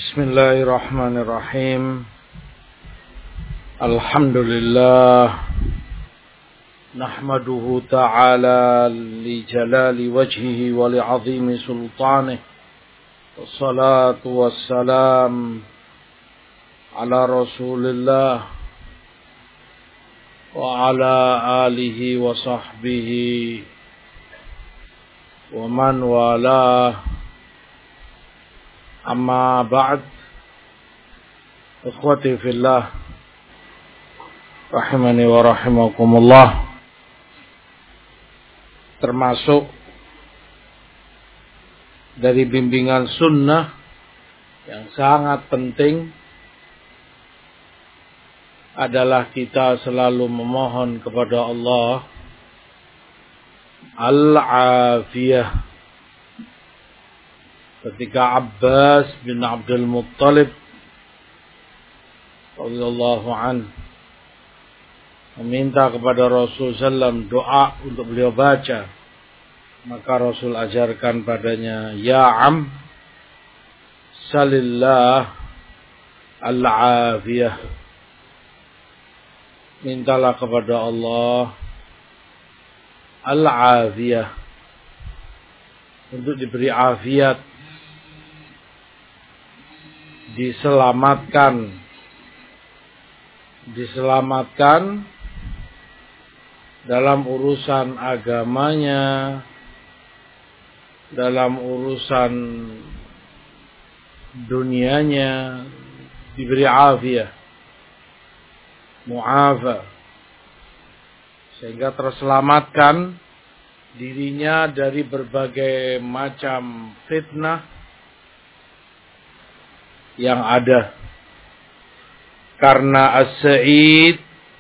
Bismillahirrahmanirrahim. Alhamdulillah. Nahmaduhu ta'ala li jalali wajhihi wa li azimi sultanih. Wassalatu wassalam ala rasulillah wa ala alihi wa sahbihi wa man walah. Amma ba'd. Ikhwati fillah, rahimani wa rahimakumullah. Termasuk dari bimbingan sunnah yang sangat penting adalah kita selalu memohon kepada Allah al-afiyah. Ketika Abbas bin Abdul Muttalib radhiyallahu anhu meminta kepada Rasul sallam doa untuk beliau baca, maka Rasul ajarkan padanya, ya am salillah al-afiyah. Mintalah kepada Allah al-afiyah, untuk diberi afiat, diselamatkan dalam urusan agamanya, dalam urusan dunianya, diberi afiyah, mu'afa, sehingga terselamatkan dirinya dari berbagai macam fitnah yang ada. Karena as-sa'id,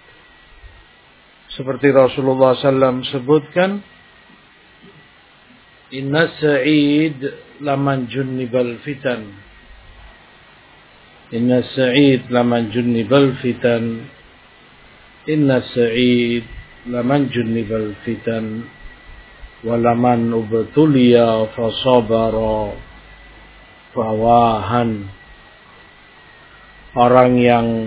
seperti Rasulullah SAW sebutkan, inna sa'id laman junnibal fitan. Inna sa'id laman junnibal fitan. Inna sa'id laman junnibal fitan. Walaman ubtuliya fasabara fawahan. Orang yang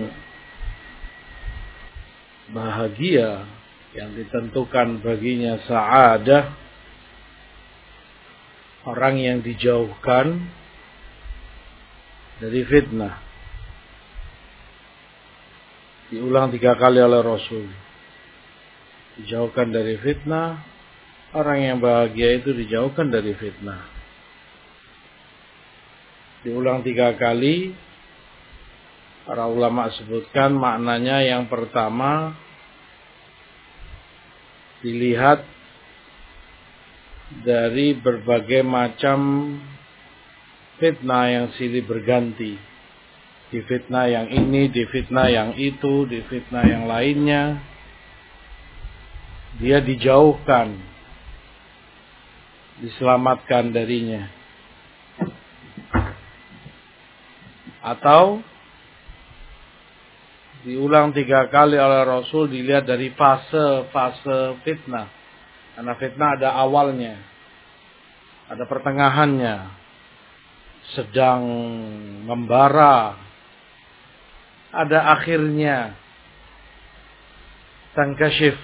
bahagia, yang ditentukan baginya sa'adah, orang yang dijauhkan dari fitnah. Diulang 3 kali oleh Rasul. Dijauhkan dari fitnah. Orang yang bahagia itu dijauhkan dari fitnah. Diulang 3 kali. Para ulama sebutkan maknanya, yang pertama dilihat dari berbagai macam fitnah yang silih berganti. Di fitnah yang ini, di fitnah yang itu, di fitnah yang lainnya. Dia dijauhkan, diselamatkan darinya. Atau diulang 3 kali oleh Rasul, dilihat dari fase-fase fitnah. Karena fitnah ada awalnya, ada pertengahannya, sedang membara, ada akhirnya, tankashif.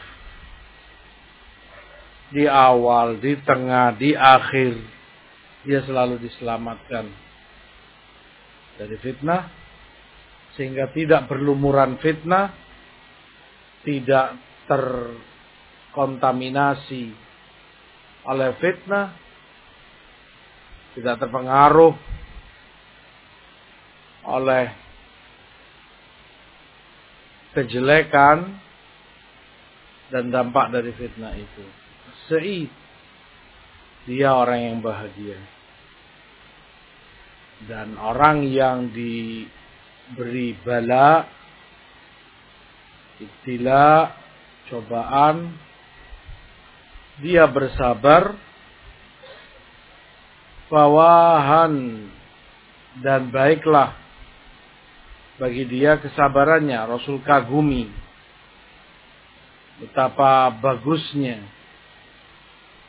Di awal, di tengah, di akhir, dia selalu diselamatkan dari fitnah, sehingga tidak berlumuran fitnah, tidak terkontaminasi oleh fitnah, tidak terpengaruh oleh kejelekan dan dampak dari fitnah itu. Sa'id, dia orang yang bahagia. Dan orang yang diberi bala, ibtila, cobaan, dia bersabar, fawahan, dan baiklah bagi dia kesabarannya. Rasul kagumi betapa bagusnya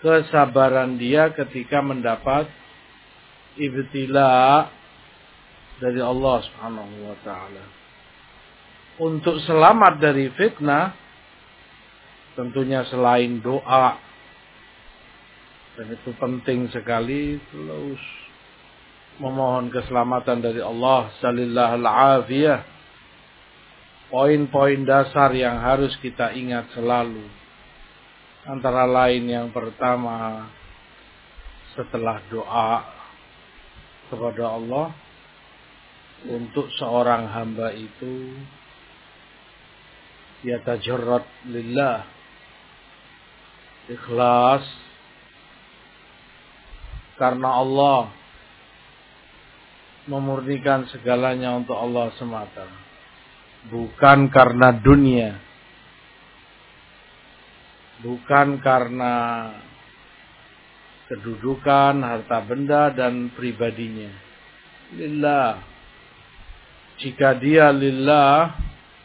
kesabaran dia ketika mendapat ibtila, dari Allah Subhanahu wa taala. Untuk selamat dari fitnah, tentunya selain doa, dan itu penting sekali, terus memohon keselamatan dari Allah, salillahul afiyah. Poin-poin dasar yang harus kita ingat selalu, antara lain yang pertama, setelah doa kepada Allah, untuk seorang hamba itu yatajarrad lillah, ikhlas karena Allah, memurnikan segalanya untuk Allah semata, bukan karena dunia, bukan karena kedudukan, harta benda, dan pribadinya. Lillah. Jika dia lillah,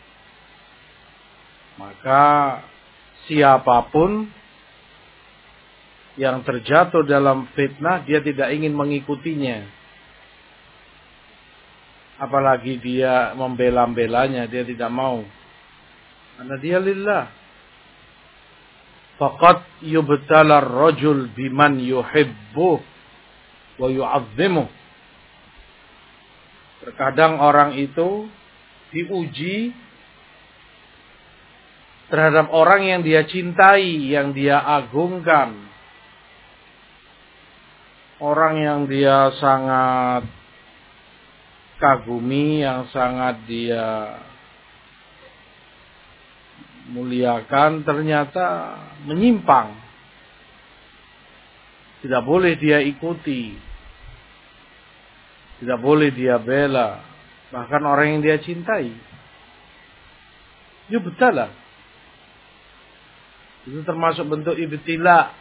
maka siapapun yang terjatuh dalam fitnah, dia tidak ingin mengikutinya. Apalagi dia membela-belanya, dia tidak mau. Karena dia lillah. Faqad yubtala ar-rajul biman yuhibbu wa yu'azzimu. Terkadang orang itu diuji terhadap orang yang dia cintai, yang dia agungkan. Orang yang dia sangat kagumi, yang sangat dia muliakan, ternyata menyimpang. Tidak boleh dia ikuti, tidak boleh dia bela, bahkan orang yang dia cintai. Yubtala. Itu termasuk bentuk ibtila,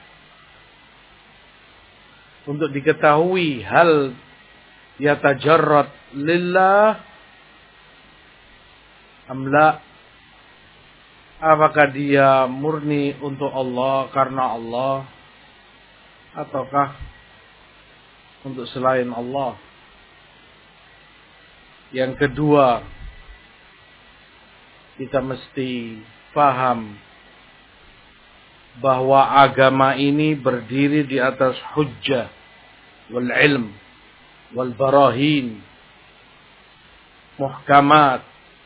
untuk diketahui hal yatajarrad lillah amla. Apakah dia murni untuk Allah, karena Allah, ataukah untuk selain Allah. Yang kedua, kita mesti paham bahwa agama ini berdiri di atas hujjah wal ilm wal barahin, muhkamat,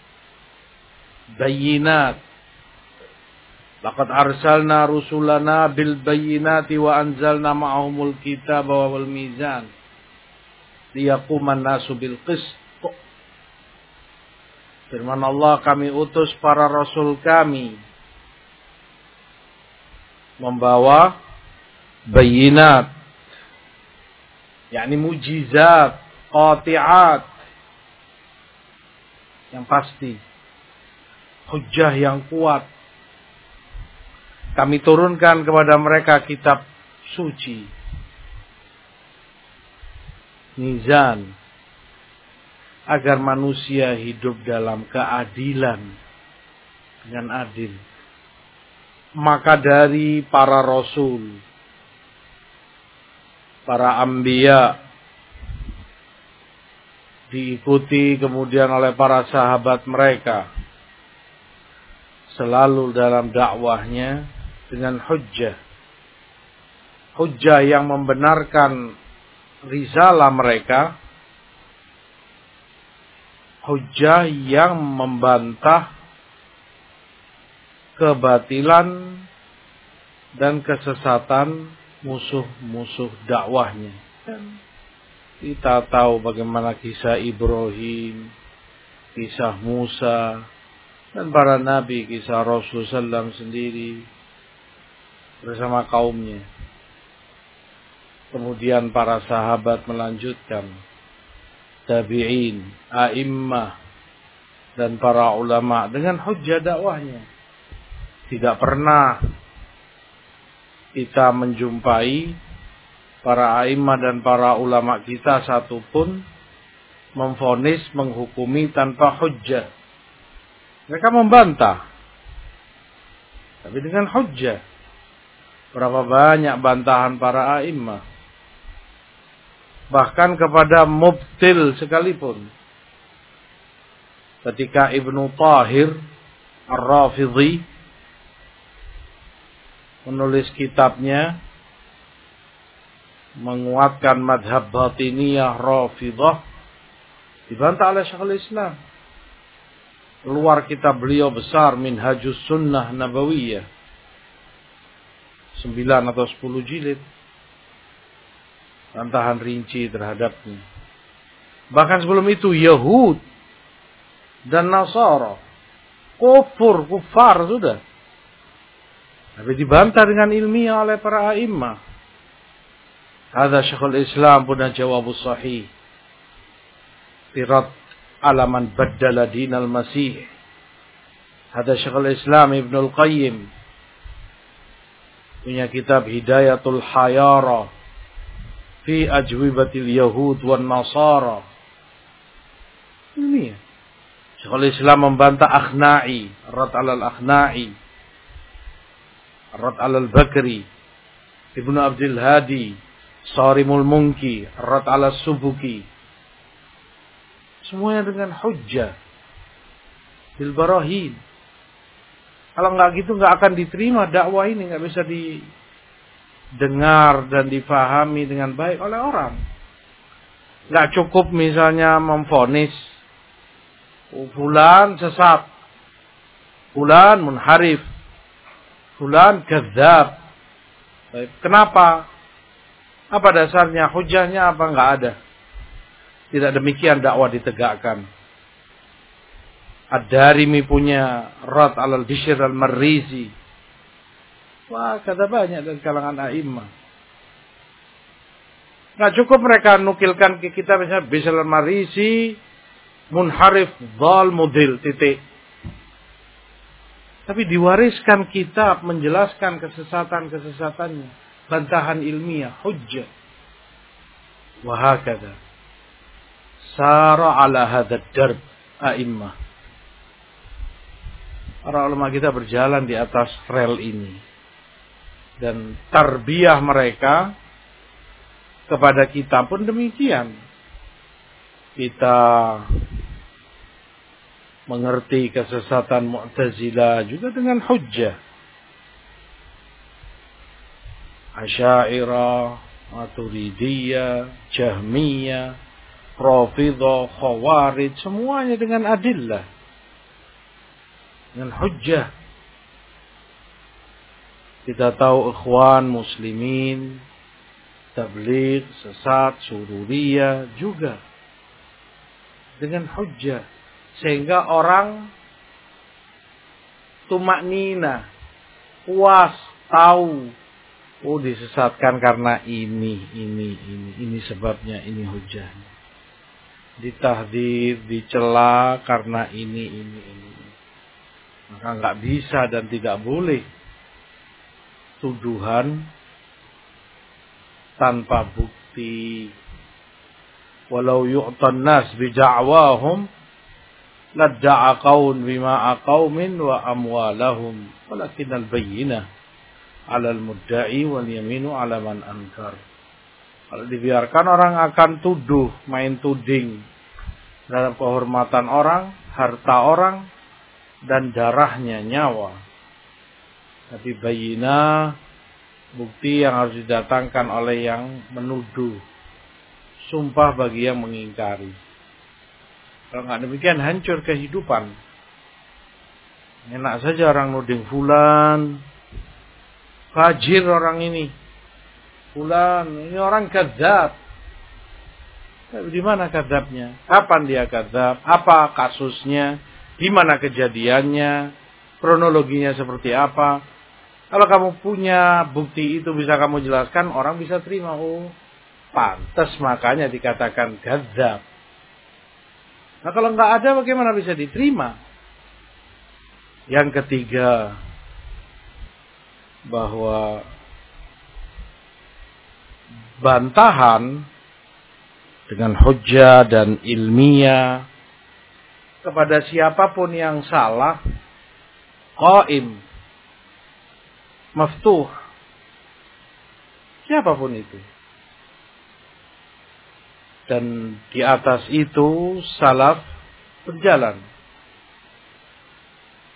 bayinat. Laqad arsalna rusulana bil bayyinati wa anzalna ma'ahumul kitaba wal mizan liyaquman nasu bil qist. Firman Allah, kami utus para rasul kami membawa bayinat, yakni mujizat, qati'at, yang pasti, hujjah yang kuat. Kami turunkan kepada mereka kitab suci, mizan, agar manusia hidup dalam keadilan, dengan adil. Maka dari para rasul, para anbiya, diikuti kemudian oleh para sahabat mereka, selalu dalam dakwahnya dengan hujjah. Hujjah yang membenarkan risalah mereka, hujjah yang membantah kebatilan dan kesesatan musuh-musuh dakwahnya. Kita tahu bagaimana kisah Ibrahim, kisah Musa, dan para nabi, kisah Rasulullah SAW sendiri bersama kaumnya. Kemudian para sahabat melanjutkan, tabi'in, a'immah, dan para ulama dengan hujjah dakwahnya. Tidak pernah kita menjumpai para a'immah dan para ulama kita satupun memvonis, menghukumi tanpa hujjah. Mereka membantah, tapi dengan hujjah. Berapa banyak bantahan para a'immah, bahkan kepada mubtil sekalipun, ketika Ibnu Tahir Ar-Rafidhi menulis kitabnya menguatkan madhab batiniyah Rafidah, dibantah oleh Syekhul Islam. Keluar kitab beliau besar Minhajus Sunnah Nabawiyah, 9 atau 10 jilid, bantahan rinci terhadapnya. Bahkan sebelum itu Yahud dan Nasara kufar sudah, tapi dibantah dengan ilmiah oleh para a'immah. Hadza Syekhul Islam punya jawabus sahih Tirad ala man baddala dinal masih. Hadza Syekhul Islam Ibnul Qayyim punya kitab Hidayatul Hayara fi ajwibatil Yahud wan Nasara. Ini Syekhul Islam membantah Akhna'i, Rad alal Akhna'i, Rad alal Bakri, Ibnu Abdul Hadi, Sarimul Munki, Rad alal Subuki. Semuanya dengan hujjah, bil barahin. Kalau nggak gitu nggak akan diterima dakwah ini, nggak bisa didengar dan difahami dengan baik oleh orang. Nggak cukup misalnya memvonis fulan sesat, fulan munharif, fulan kadzab. Kenapa? Apa dasarnya? Hujahnya apa? Nggak ada. Tidak demikian dakwah ditegakkan. Ad-Darimi punya Rad alal Bishr al-Marrizi. Wah, kata banyak dari kalangan a'immah. Nggak cukup mereka nukilkan ke kita misalnya Bishr al-Marrizi munharif, dhal, mudil, titik. Tapi diwariskan kitab menjelaskan kesesatan-kesesatannya, bantahan ilmiah, hujjah. Wahakadha sara ala hadzal darb a'immah. Para ulama kita berjalan di atas rel ini. Dan tarbiyah mereka kepada kita pun demikian. Kita mengerti kesesatan Mu'tazilah juga dengan hujjah. Asy'ariyah, Maturidiyah, Jahmiyah, Rafidhah, Khawarij, semuanya dengan adillah, dengan hujjah. Kita tahu ikhwan muslimin, tabligh, sesat, sururiyah juga dengan hujjah, sehingga orang tumaknina, puas, tahu, oh disesatkan karena ini sebabnya, ini hujjahnya. Ditahdzir, dicela karena ini. Maka nggak bisa dan tidak boleh tuduhan tanpa bukti. Walau yu'tan nas bida'wahum ladda'a qaun bima aqaumin wa amwalahum walakinnal bayyinah 'alal mudda'i wal yaminu 'ala man ankar. Kalau dibiarkan orang akan tuduh, main tuding terhadap kehormatan orang, harta orang, dan darahnya, nyawa. Tapi bayyinah, bukti yang harus didatangkan oleh yang menuduh. Sumpah bagi yang mengingkari. Kalau nggak demikian hancur kehidupan. Enak saja orang nuding fulan, fajir orang ini. Fulan, ini orang kadzab. Di mana kadzabnya? Kapan dia kadzab? Apa kasusnya? Di mana kejadiannya? Kronologinya seperti apa? Kalau kamu punya bukti itu bisa kamu jelaskan, orang bisa terima. Oh, pantas makanya dikatakan kadzab. Nah kalau nggak ada bagaimana bisa diterima? Yang ketiga, bahwa bantahan dengan hujjah dan ilmiah kepada siapapun yang salah, qaim, maftuh, siapapun itu. Dan di atas itu salaf berjalan.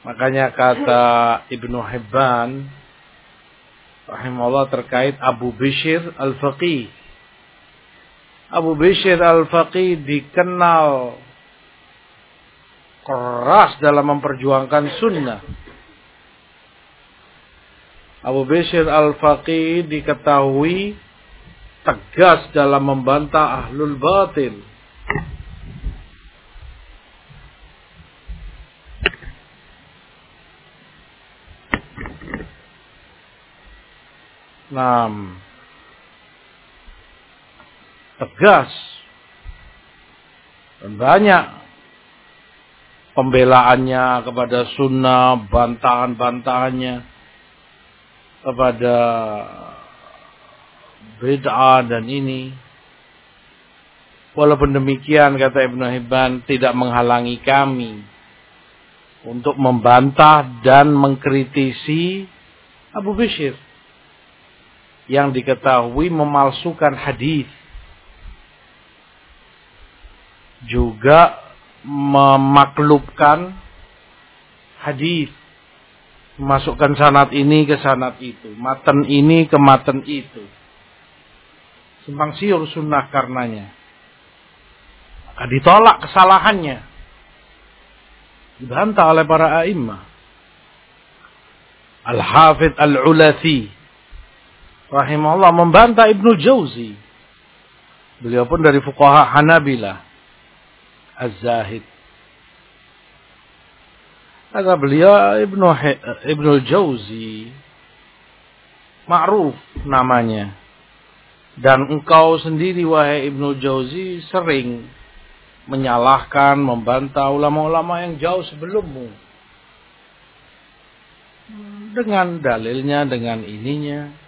Makanya kata Ibnu Hibban rahimahullah terkait Abu Bishr Al-Faqih. Abu Bishr Al-Faqih dikenal keras dalam memperjuangkan sunnah. Abu Bishr Al-Faqih diketahui tegas dalam membantah ahlul batil. Tegas dan banyak pembelaannya kepada sunnah, bantahan-bantahannya kepada bid'ah dan ini. Walaupun demikian, kata Ibnu Hibban, tidak menghalangi kami untuk membantah dan mengkritisi Abu Bishr yang diketahui memalsukan hadis, juga memaklubkan hadis, memasukkan sanad ini ke sanad itu, matan ini ke matan itu, simpang siur sunnah karenanya. Maka ditolak kesalahannya, dibantah oleh para a'immah. Al-Hafidh Al-Ulathi rahimahullah membantah Ibnu Jauzi. Beliau pun dari fuqaha Hanabilah Az-Zahid. Kata beliau, Ibnu Jauzi ma'ruf namanya. Dan engkau sendiri wahai Ibnu Jauzi sering menyalahkan, membantah ulama-ulama yang jauh sebelummu. Dengan dalilnya, dengan ininya.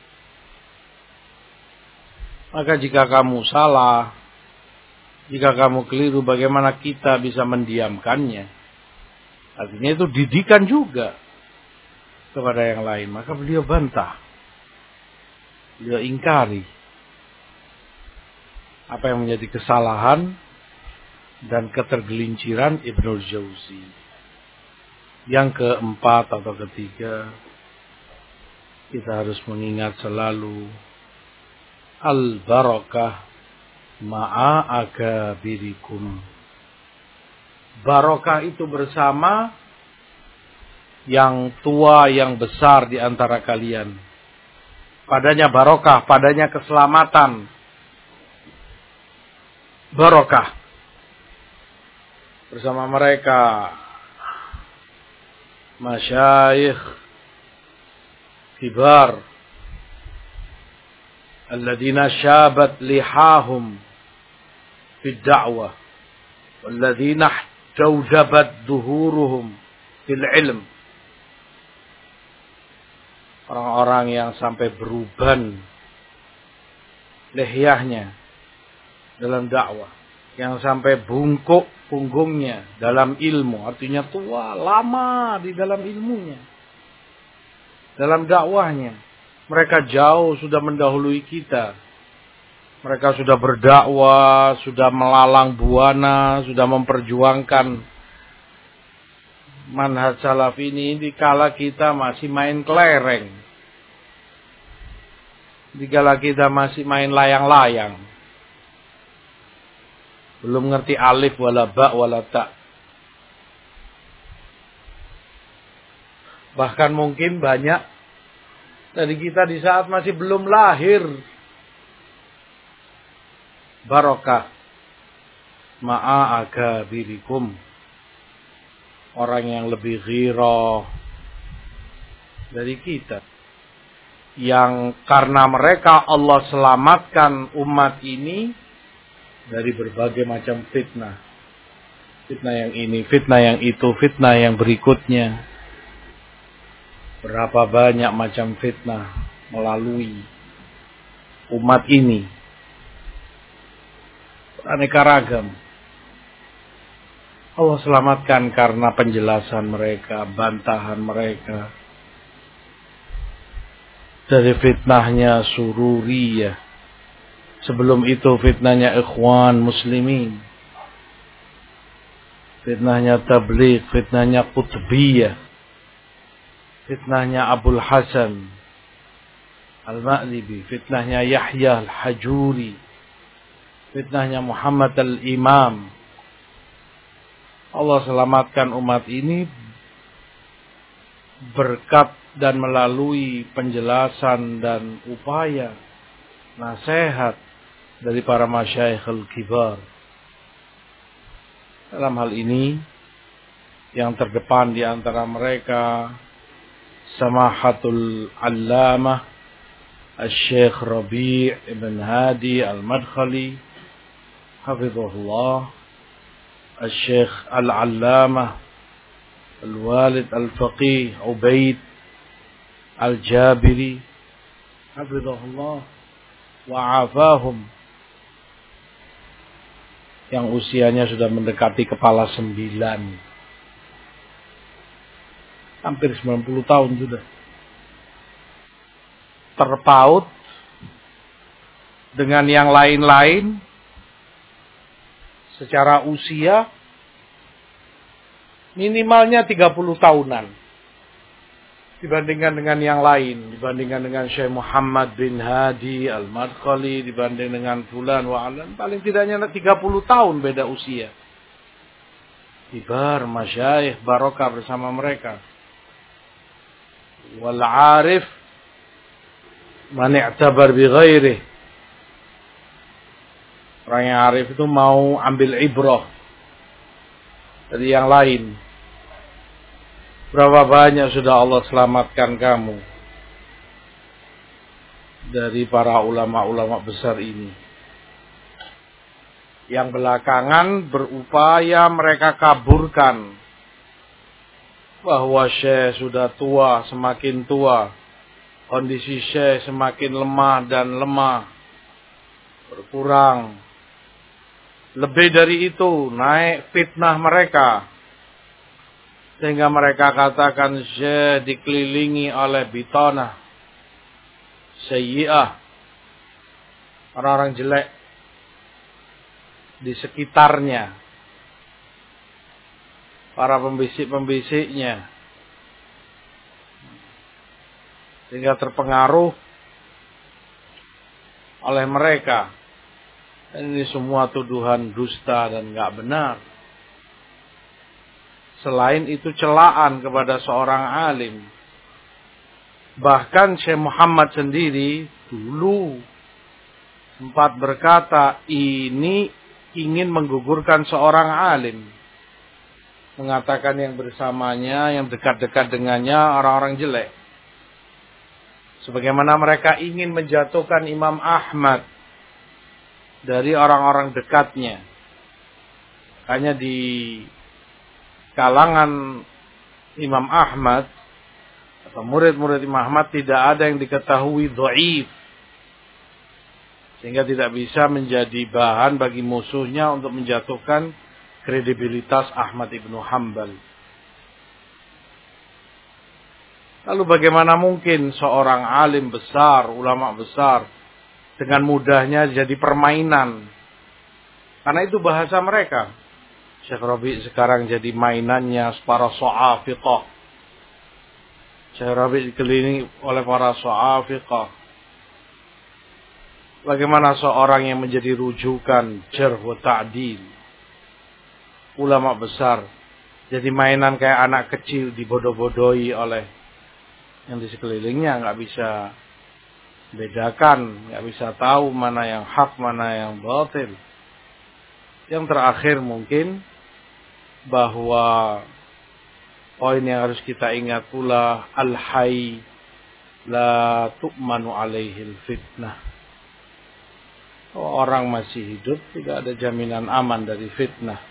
Maka jika kamu salah, jika kamu keliru, bagaimana kita bisa mendiamkannya? Artinya itu didikan juga kepada yang lain. Maka beliau bantah, beliau ingkari apa yang menjadi kesalahan dan ketergelinciran Ibnu Jauzi. Yang keempat atau ketiga, kita harus mengingat selalu al-barakah ma'a akabirikum. Barokah itu bersama yang tua, yang besar di antara kalian. Padanya barokah, padanya keselamatan. Barokah bersama mereka masyayikh kibar alladzina syabat lihahum fid da'wah walladzina tawdabat duhuruhum fil ilm. Orang-orang yang sampai beruban lehyahnya dalam dakwah, yang sampai bungkuk punggungnya dalam ilmu, artinya tua, lama di dalam ilmunya, dalam dakwahnya. Mereka jauh sudah mendahului kita. Mereka sudah berdakwah, sudah melalang buana, sudah memperjuangkan manhaj salaf ini dikala kita masih main kelereng. Dikala kita masih main layang-layang. Belum ngerti alif wala ba wala ta. Bahkan mungkin banyak dari kita di saat masih belum lahir. Barokah ma'a akabirikum. Orang yang lebih ghirah dari kita. Yang karena mereka Allah selamatkan umat ini dari berbagai macam fitnah. Fitnah yang ini, fitnah yang itu, fitnah yang berikutnya. Berapa banyak macam fitnah melalui umat ini. Aneka ragam. Allah selamatkan karena penjelasan mereka, bantahan mereka. Dari fitnahnya Sururiyah. Sebelum itu fitnahnya Ikhwan Muslimin. fitnahnya Tabligh, fitnahnya Qutbiyah, fitnahnya Abul Hasan Al-Ma'libi, fitnahnya Yahya Al-Hajuri, fitnahnya Muhammad Al-Imam. Allah selamatkan umat ini berkat dan melalui penjelasan dan upaya nasihat dari para masyayikh al-kibar. Dalam hal ini yang terdepan di antara mereka Samahatul Allamah Al-Syekh Rabi' ibn Hadi Al-Madkhali hafizahullah, Al-Syekh Al-Allamah Al-Walid Al-Faqih Ubaid Al-Jabiri hafizahullah wa afahum, yang usianya sudah mendekati kepala 9, hampir 90 tahun sudah, terpaut dengan yang lain-lain secara usia minimalnya 30 tahunan dibandingkan dengan yang lain, dibandingkan dengan Syekh Muhammad bin Hadi Al-Madkhali, dibanding dengan Fulan wa Alan, paling tidaknya 30 tahun beda usia. Kibar masyayikh barokah bersama mereka. Wal 'arif man i'tabar bi ghairihi. Orang yang arif itu mau ambil ibrah dari yang lain. Berapa banyak sudah Allah selamatkan kamu dari para ulama-ulama besar ini, yang belakangan berupaya mereka kaburkan bahwa Syekh sudah tua, semakin tua, kondisi Syekh semakin lemah dan lemah, berkurang. Lebih dari itu, naik fitnah mereka, sehingga mereka katakan Syekh dikelilingi oleh bitanah sayyi'ah, orang-orang jelek di sekitarnya, para pembisik-pembisiknya, sehingga terpengaruh oleh mereka. Ini semua tuduhan dusta dan enggak benar. Selain itu celaan kepada seorang alim. Bahkan Syekh Muhammad sendiri dulu sempat berkata, ini ingin menggugurkan seorang alim. Mengatakan yang bersamanya, yang dekat-dekat dengannya orang-orang jelek. Sebagaimana mereka ingin menjatuhkan Imam Ahmad dari orang-orang dekatnya. Hanya di kalangan Imam Ahmad atau murid-murid Imam Ahmad tidak ada yang diketahui dhaif, sehingga tidak bisa menjadi bahan bagi musuhnya untuk menjatuhkan kredibilitas Ahmad ibnu Hanbal. Lalu bagaimana mungkin seorang alim besar, ulama besar, dengan mudahnya jadi permainan? Karena itu bahasa mereka. Syekh Rabi' sekarang jadi mainannya para so'afiqah. Syekh Rabi' dikelilingi oleh para so'afiqah. Bagaimana seorang yang menjadi rujukan jarh wa ta'dil, ulama besar, jadi mainan kayak anak kecil, dibodoh-bodohi oleh yang di sekelilingnya, nggak bisa bedakan, nggak bisa tahu mana yang hak, mana yang batil. Yang terakhir mungkin bahwa poin yang harus kita ingat pula, al-hayy la tu'manu alaihil fitnah. Orang masih hidup tidak ada jaminan aman dari fitnah.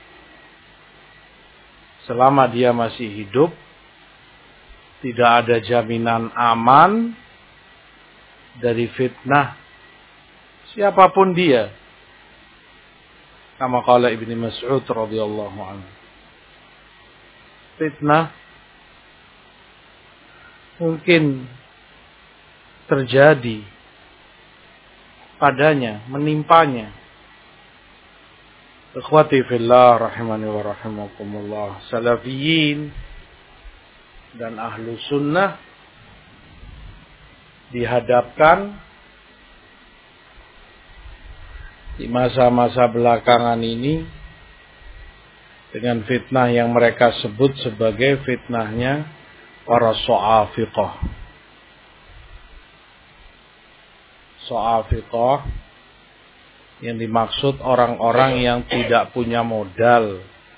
Selama dia masih hidup, tidak ada jaminan aman dari fitnah siapapun dia. Kama qala Ibnu Mas'ud radhiyallahu anhu. Fitnah mungkin terjadi padanya, menimpanya Ikhwati fillah rahimani wa rahimakumullah. Salafiyin dan ahlu sunnah dihadapkan di masa-masa belakangan ini dengan fitnah yang mereka sebut sebagai fitnahnya para so'afiqah. So'afiqah yang dimaksud orang-orang yang tidak punya modal,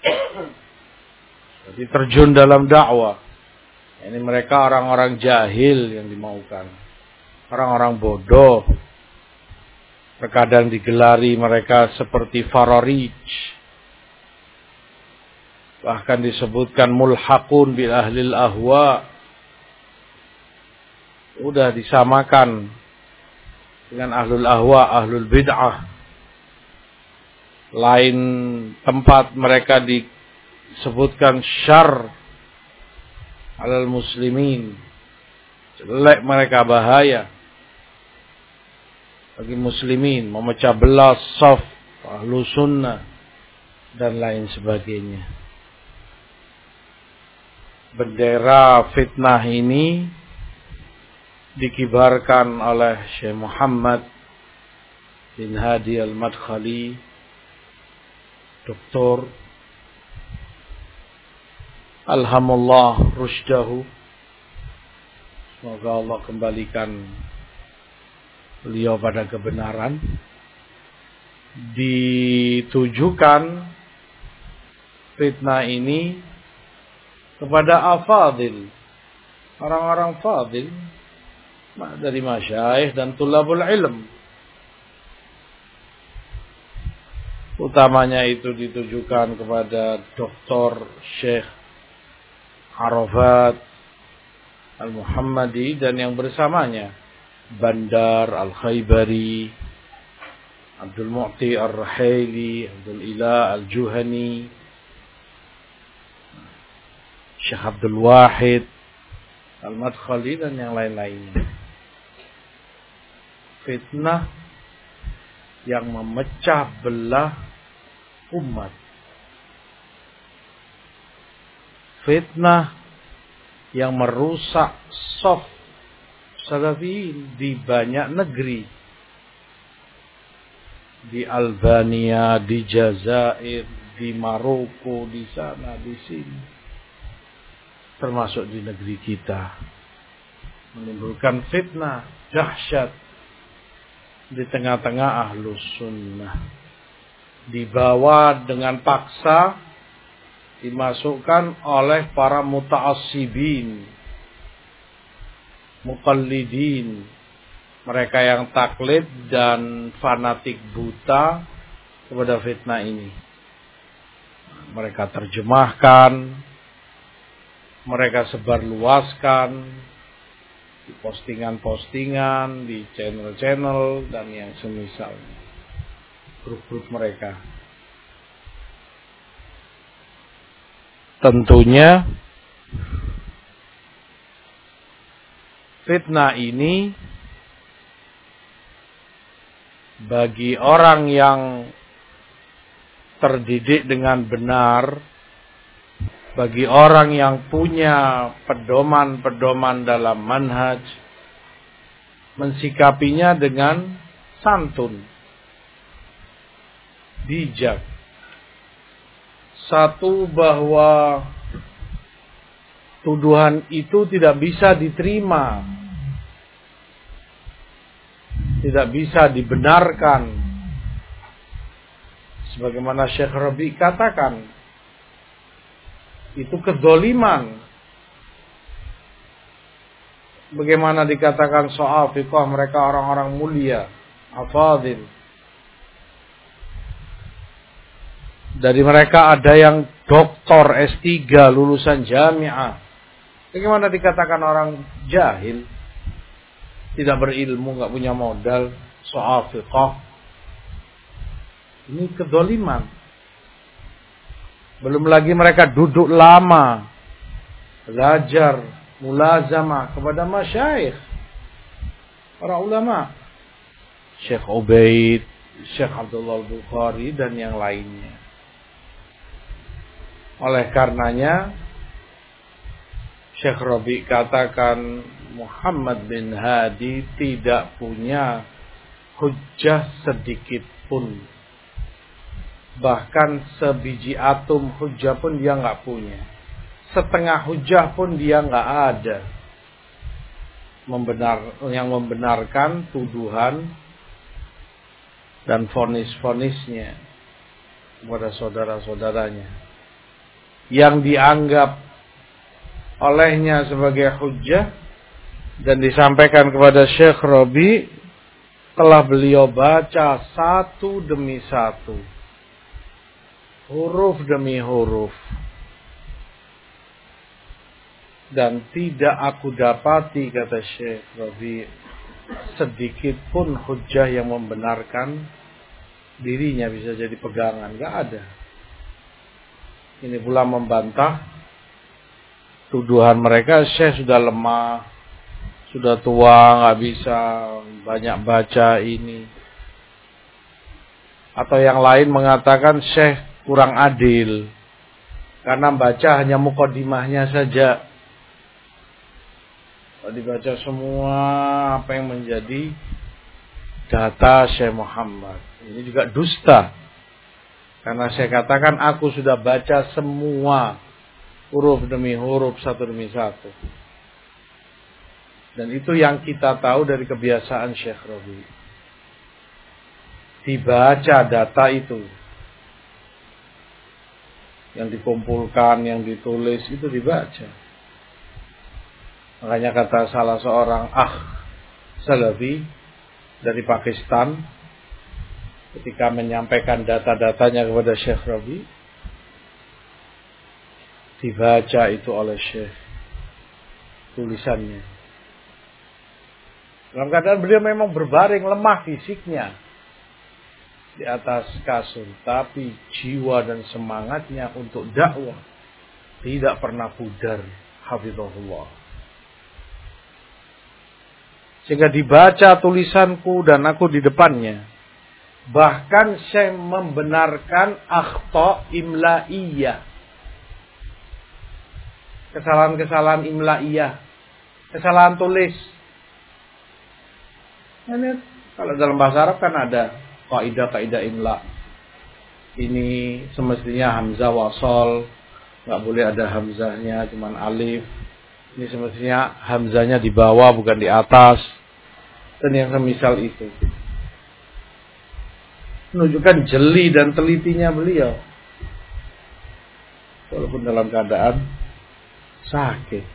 jadi terjun dalam dakwah. Ini mereka orang-orang jahil yang dimaukan, orang-orang bodoh. Terkadang digelari mereka seperti fararij, bahkan disebutkan mulhaqun bil ahlil ahwa. Udah disamakan dengan ahlul ahwa, ahlul bid'ah. Lain tempat mereka disebutkan syarr alal muslimin, jelek mereka, bahaya bagi muslimin, memecah belah shaf ahlu sunnah dan lain sebagainya. Bendera fitnah ini dikibarkan oleh Syekh Muhammad bin Hadi al-Madkhali, Doktor alhamdulillah rusydahu. Semoga Allah kembalikan beliau pada kebenaran. Ditujukan fitnah ini kepada afadil, orang-orang fadil dari masyayikh dan tulabul ilm. Utamanya itu ditujukan kepada Dr. Syekh Arafat Al-Muhammadi dan yang bersamanya, Bandar Al-Khaybari, Abdul Mu'ti Ar-Rahili, Abdul Ilah Al-Juhani, Syekh Abdul Wahid Al-Madkhali dan yang lain-lainnya. Fitnah yang memecah belah umat. Fitnah yang merusak shaf salafiyin di banyak negeri. Di Albania, di Jazair, di Maroko, di sana, di sini. Termasuk di negeri kita. Menimbulkan fitnah dahsyat di tengah-tengah ahlus sunnah. Dibawa dengan paksa, dimasukkan oleh para muta'assibin, muqallidin, mereka yang taklid dan fanatik buta kepada fitnah ini. Mereka terjemahkan, mereka sebarluaskan di postingan-postingan, di channel-channel dan yang semisalnya, grup-grup mereka. Tentunya fitnah ini bagi orang yang terdidik dengan benar, bagi orang yang punya pedoman-pedoman dalam manhaj, mensikapinya dengan santun, bijak. Satu, bahwa tuduhan itu tidak bisa diterima, tidak bisa dibenarkan. Sebagaimana Syekh Rabi katakan, itu kedzaliman. Bagaimana dikatakan so'afiqah, mereka orang-orang mulia, afadil. Dari mereka ada yang doktor S3, lulusan jamiah. Bagaimana dikatakan orang jahil, tidak berilmu, nggak punya modal, so'afiqah? Ini kedzaliman. Belum lagi mereka duduk lama, belajar, mulazamah kepada masyayikh, para ulama, Syekh Ubaid, Syekh Abdullah Al-Bukhari dan yang lainnya. Oleh karenanya Syekh Rabi katakan Muhammad bin Hadi tidak punya hujjah sedikit pun. Bahkan sebiji atom hujjah pun dia nggak punya. Setengah hujjah pun dia nggak ada. Yang membenarkan tuduhan dan vonis-vonisnya kepada saudara-saudaranya. Yang dianggap olehnya sebagai hujjah dan disampaikan kepada Syekh Rabi telah beliau baca satu demi satu, huruf demi huruf, dan tidak aku dapati, kata Syekh Rabi, sedikit pun hujjah yang membenarkan dirinya bisa jadi pegangan. Gak ada. Ini pula membantah tuduhan mereka, Syekh sudah lemah, sudah tua, gak bisa banyak baca ini. Atau yang lain mengatakan Syekh kurang adil karena baca hanya muqaddimahnya saja. Kalau dibaca semua apa yang menjadi data Syekh Muhammad, ini juga dusta. Karena saya katakan aku sudah baca semua huruf demi huruf, satu demi satu. Dan itu yang kita tahu dari kebiasaan Syekh Rabi. Dibaca data itu. Yang dikumpulkan, yang ditulis, itu dibaca. Makanya kata salah seorang Salafi dari Pakistan, ketika menyampaikan data-datanya kepada Syekh Rabi, dibaca itu oleh Syekh tulisannya. Dalam keadaan beliau memang berbaring lemah fisiknya di atas kasur, tapi jiwa dan semangatnya untuk dakwah tidak pernah pudar, hafizahullah. Sehingga dibaca tulisanku dan aku di depannya. Bahkan Syekh membenarkan akhta imla'iyah, kesalahan-kesalahan imla'iyah, kesalahan tulis. Ini kalau dalam bahasa Arab kan ada kaidah-kaidah imla. Ini semestinya hamzah wasol, nggak boleh ada hamzahnya, cuman alif. Ini semestinya hamzahnya di bawah bukan di atas, dan yang semisal itu. Menunjukkan jeli dan telitinya beliau, walaupun dalam keadaan sakit.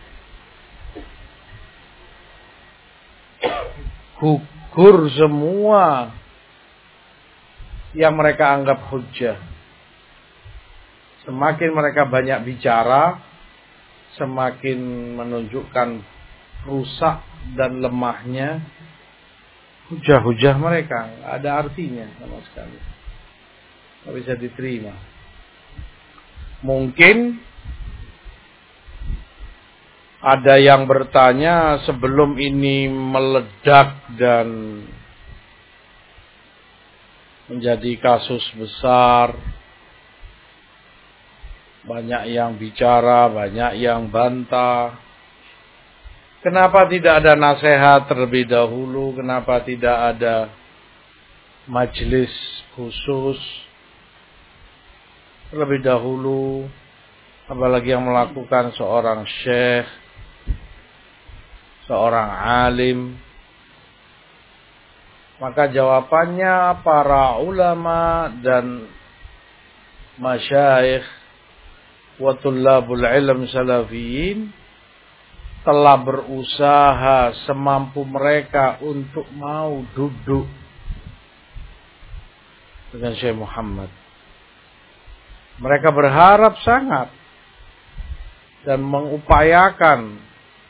Gugur semua yang mereka anggap hujjah. Semakin mereka banyak bicara, semakin menunjukkan rusak dan lemahnya hujah-hujah mereka. Nggak ada artinya sama sekali, nggak bisa diterima. Mungkin ada yang bertanya sebelum ini meledak dan menjadi kasus besar, banyak yang bicara, banyak yang bantah. Kenapa tidak ada nasihat terlebih dahulu? Kenapa tidak ada majelis khusus terlebih dahulu? Apalagi yang melakukan seorang syekh, seorang alim. Maka jawabannya para ulama dan masyayikh wa tullabul ilm salafiyin telah berusaha semampu mereka untuk mau duduk dengan Syekh Muhammad. Mereka berharap sangat dan mengupayakan.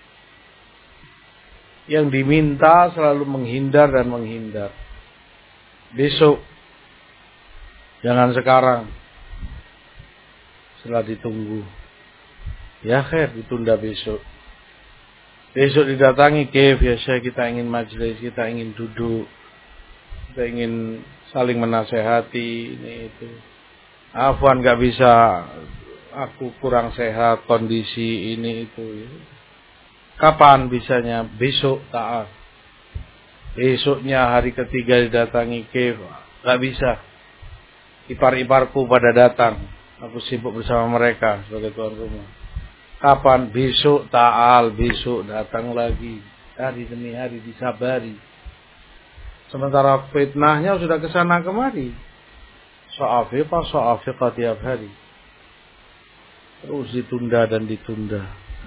Yang diminta selalu menghindar dan menghindar. Besok, jangan sekarang. Setelah ditunggu, ya khair, ditunda besok. Besok didatangi, Kev, ya Syekh, kita ingin majelis, kita ingin duduk, kita ingin saling menasehati, ini itu. Afwan, gak bisa aku kurang sehat, kondisi ini itu. Kapan bisanya? Besok taat. Besoknya hari ketiga didatangi Kif, nggak bisa. Ipar-iparku pada datang, aku sibuk bersama mereka sebagai tuan rumah. Kapan? Besok ta'al, besok datang lagi. Hari demi hari disabari. Sementara fitnahnya sudah kesana kemari. So'afiqah tiap hari. Terus ditunda dan ditunda.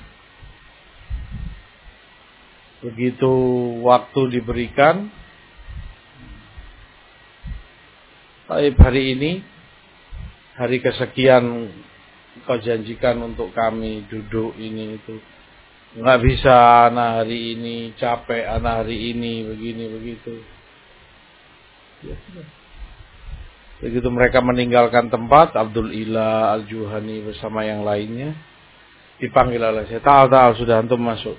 Begitu waktu diberikan, hari ini, hari kesekian kau janjikan untuk kami duduk ini itu. Nggak bisa, anak hari ini capek, anak hari ini begini begitu. Ya, begitu mereka meninggalkan tempat, Abdul Ilah, Al-Juhani bersama yang lainnya, dipanggil oleh saya. Tahu sudah antum masuk.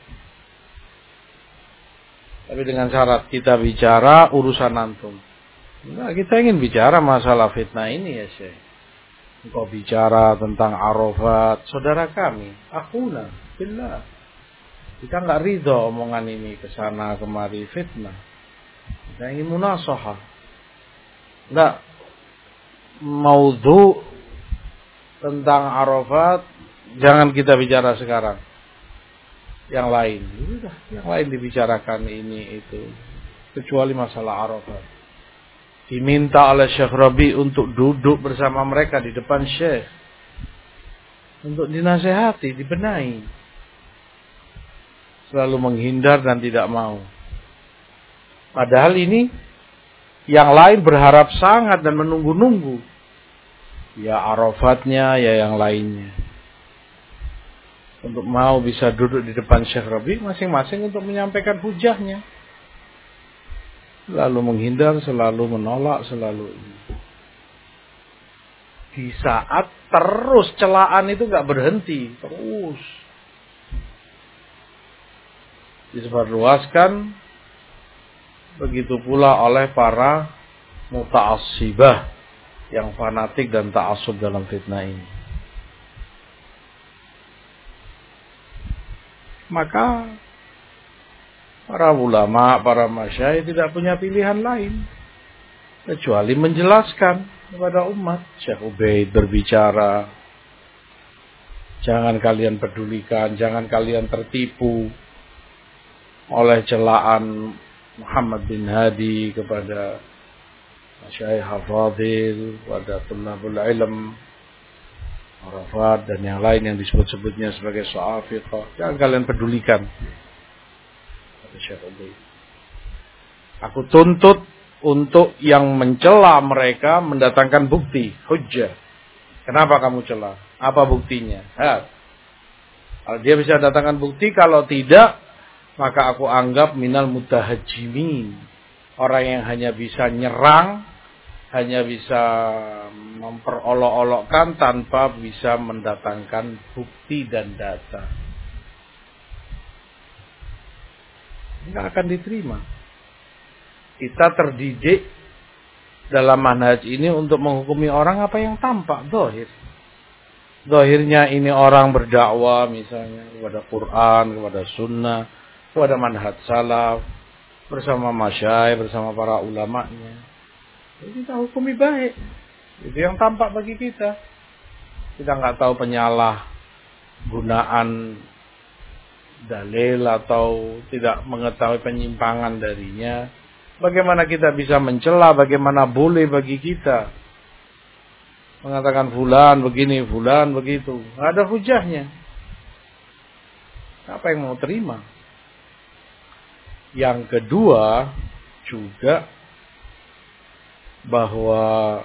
Tapi dengan syarat kita bicara urusan antum. Nah, kita ingin bicara masalah fitnah ini ya Syekh. Engkau bicara tentang Arafat, saudara kami, akhuna billah. Kita enggak ridho omongan ini kesana kemari fitnah. Kita ingin munasahah. Enggak maudhu tentang Arafat jangan kita bicara sekarang. Yang lain, yang lain dibicarakan ini itu, kecuali masalah Arafat. Diminta oleh Syekh Rabi untuk duduk bersama mereka di depan Syekh, untuk dinasehati, dibenahi. Selalu menghindar dan tidak mau. Padahal ini yang lain berharap sangat dan menunggu-nunggu. Ya Arafatnya, ya yang lainnya. Untuk mau bisa duduk di depan Syekh Rabi, masing-masing untuk menyampaikan hujahnya. Selalu menghindar, selalu menolak, selalu. Di saat terus celaan itu gak berhenti, terus disebarluaskan. Begitu pula oleh para muta'assibah yang fanatik dan ta'assub dalam fitnah ini. Maka para ulama, para masyayikh tidak punya pilihan lain kecuali menjelaskan kepada umat. Syekh Ubaid berbicara, jangan kalian pedulikan, jangan kalian tertipu oleh celaan Muhammad bin Hadi kepada masyayikh hafadhil, kepada tullabul ilm, Arafat dan yang lain yang disebut-sebutnya sebagai so'afiqah. Jangan kalian pedulikan. Kata Syekh Ubaid. Aku tuntut untuk yang mencela mereka mendatangkan bukti, hujjah. Kenapa kamu cela? Apa buktinya? Kalau dia bisa datangkan bukti, kalau tidak, maka aku anggap minal mutahajjimin. Orang yang hanya bisa nyerang, hanya bisa memperolok-olokkan tanpa bisa mendatangkan bukti dan data. Tidak akan diterima. Kita terdidik dalam manhaj ini untuk menghukumi orang apa yang tampak, zahir. Zahirnya ini orang berdakwah misalnya kepada Quran, kepada sunnah, kepada manhaj salaf, bersama masyayikh, bersama para ulamanya. Kita hukumi baik. Itu yang tampak bagi kita. Kita nggak tahu penyalah gunaan dalil atau tidak mengetahui penyimpangan darinya. Bagaimana kita bisa mencela? Bagaimana boleh bagi kita mengatakan fulan begini, fulan begitu? Nggak ada hujahnya. Apa yang mau terima? Yang kedua juga bahwa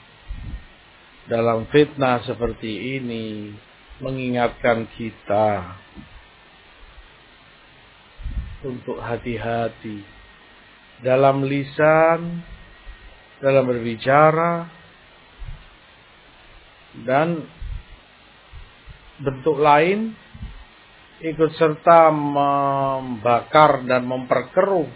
dalam fitnah seperti ini mengingatkan kita untuk hati-hati dalam lisan, dalam berbicara, dan bentuk lain ikut serta membakar dan memperkeruh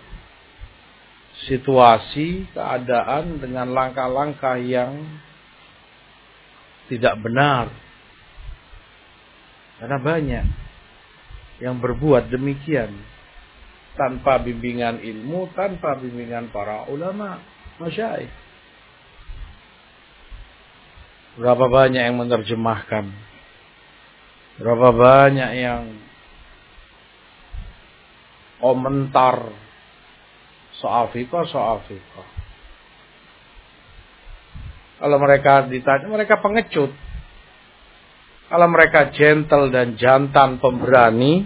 situasi, keadaan dengan langkah-langkah yang tidak benar, Karena banyak yang berbuat demikian tanpa bimbingan ilmu, tanpa bimbingan para ulama, masyayikh. Berapa banyak yang menerjemahkan, berapa banyak yang komentar soal fiqh. Kalau mereka ditanya, mereka pengecut. Kalau mereka gentle dan jantan pemberani,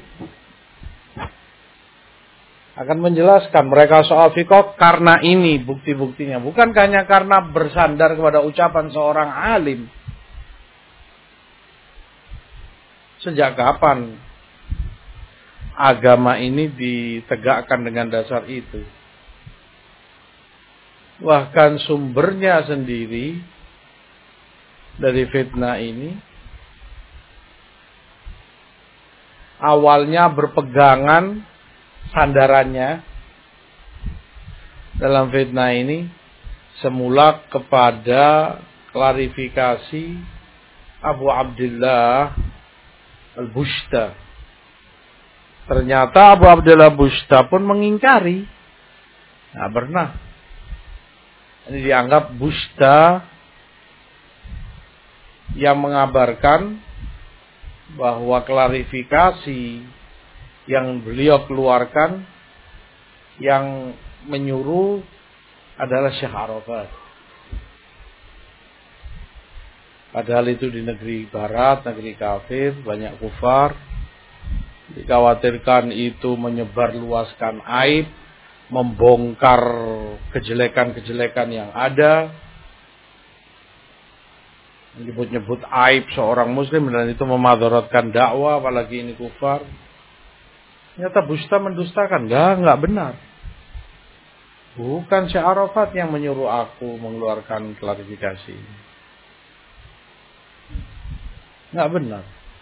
akan menjelaskan mereka soal fiqh karena ini bukti-buktinya. Bukan hanya karena bersandar kepada ucapan seorang alim. Sejak kapan agama ini ditegakkan dengan dasar itu? Bahkan sumbernya sendiri dari fitnah ini awalnya berpegangan sandarannya dalam fitnah ini semula kepada klarifikasi Abu Abdullah Al-Bushta. Ternyata Abu Abdullah Bushta pun mengingkari. Nah, pernah. Ini dianggap Bushta yang mengabarkan bahwa klarifikasi yang beliau keluarkan yang menyuruh adalah Syekh Arafat. Padahal itu di negeri barat, negeri kafir, banyak kufar. Dikhawatirkan itu menyebarluaskan aib, membongkar kejelekan-kejelekan yang ada. Menyebut-nyebut aib seorang muslim dan itu memadaratkan dakwah, apalagi ini kufar. Ternyata Bushta mendustakan. Enggak benar. Bukan Syekh Arafat yang menyuruh aku mengeluarkan klarifikasi. Enggak benar.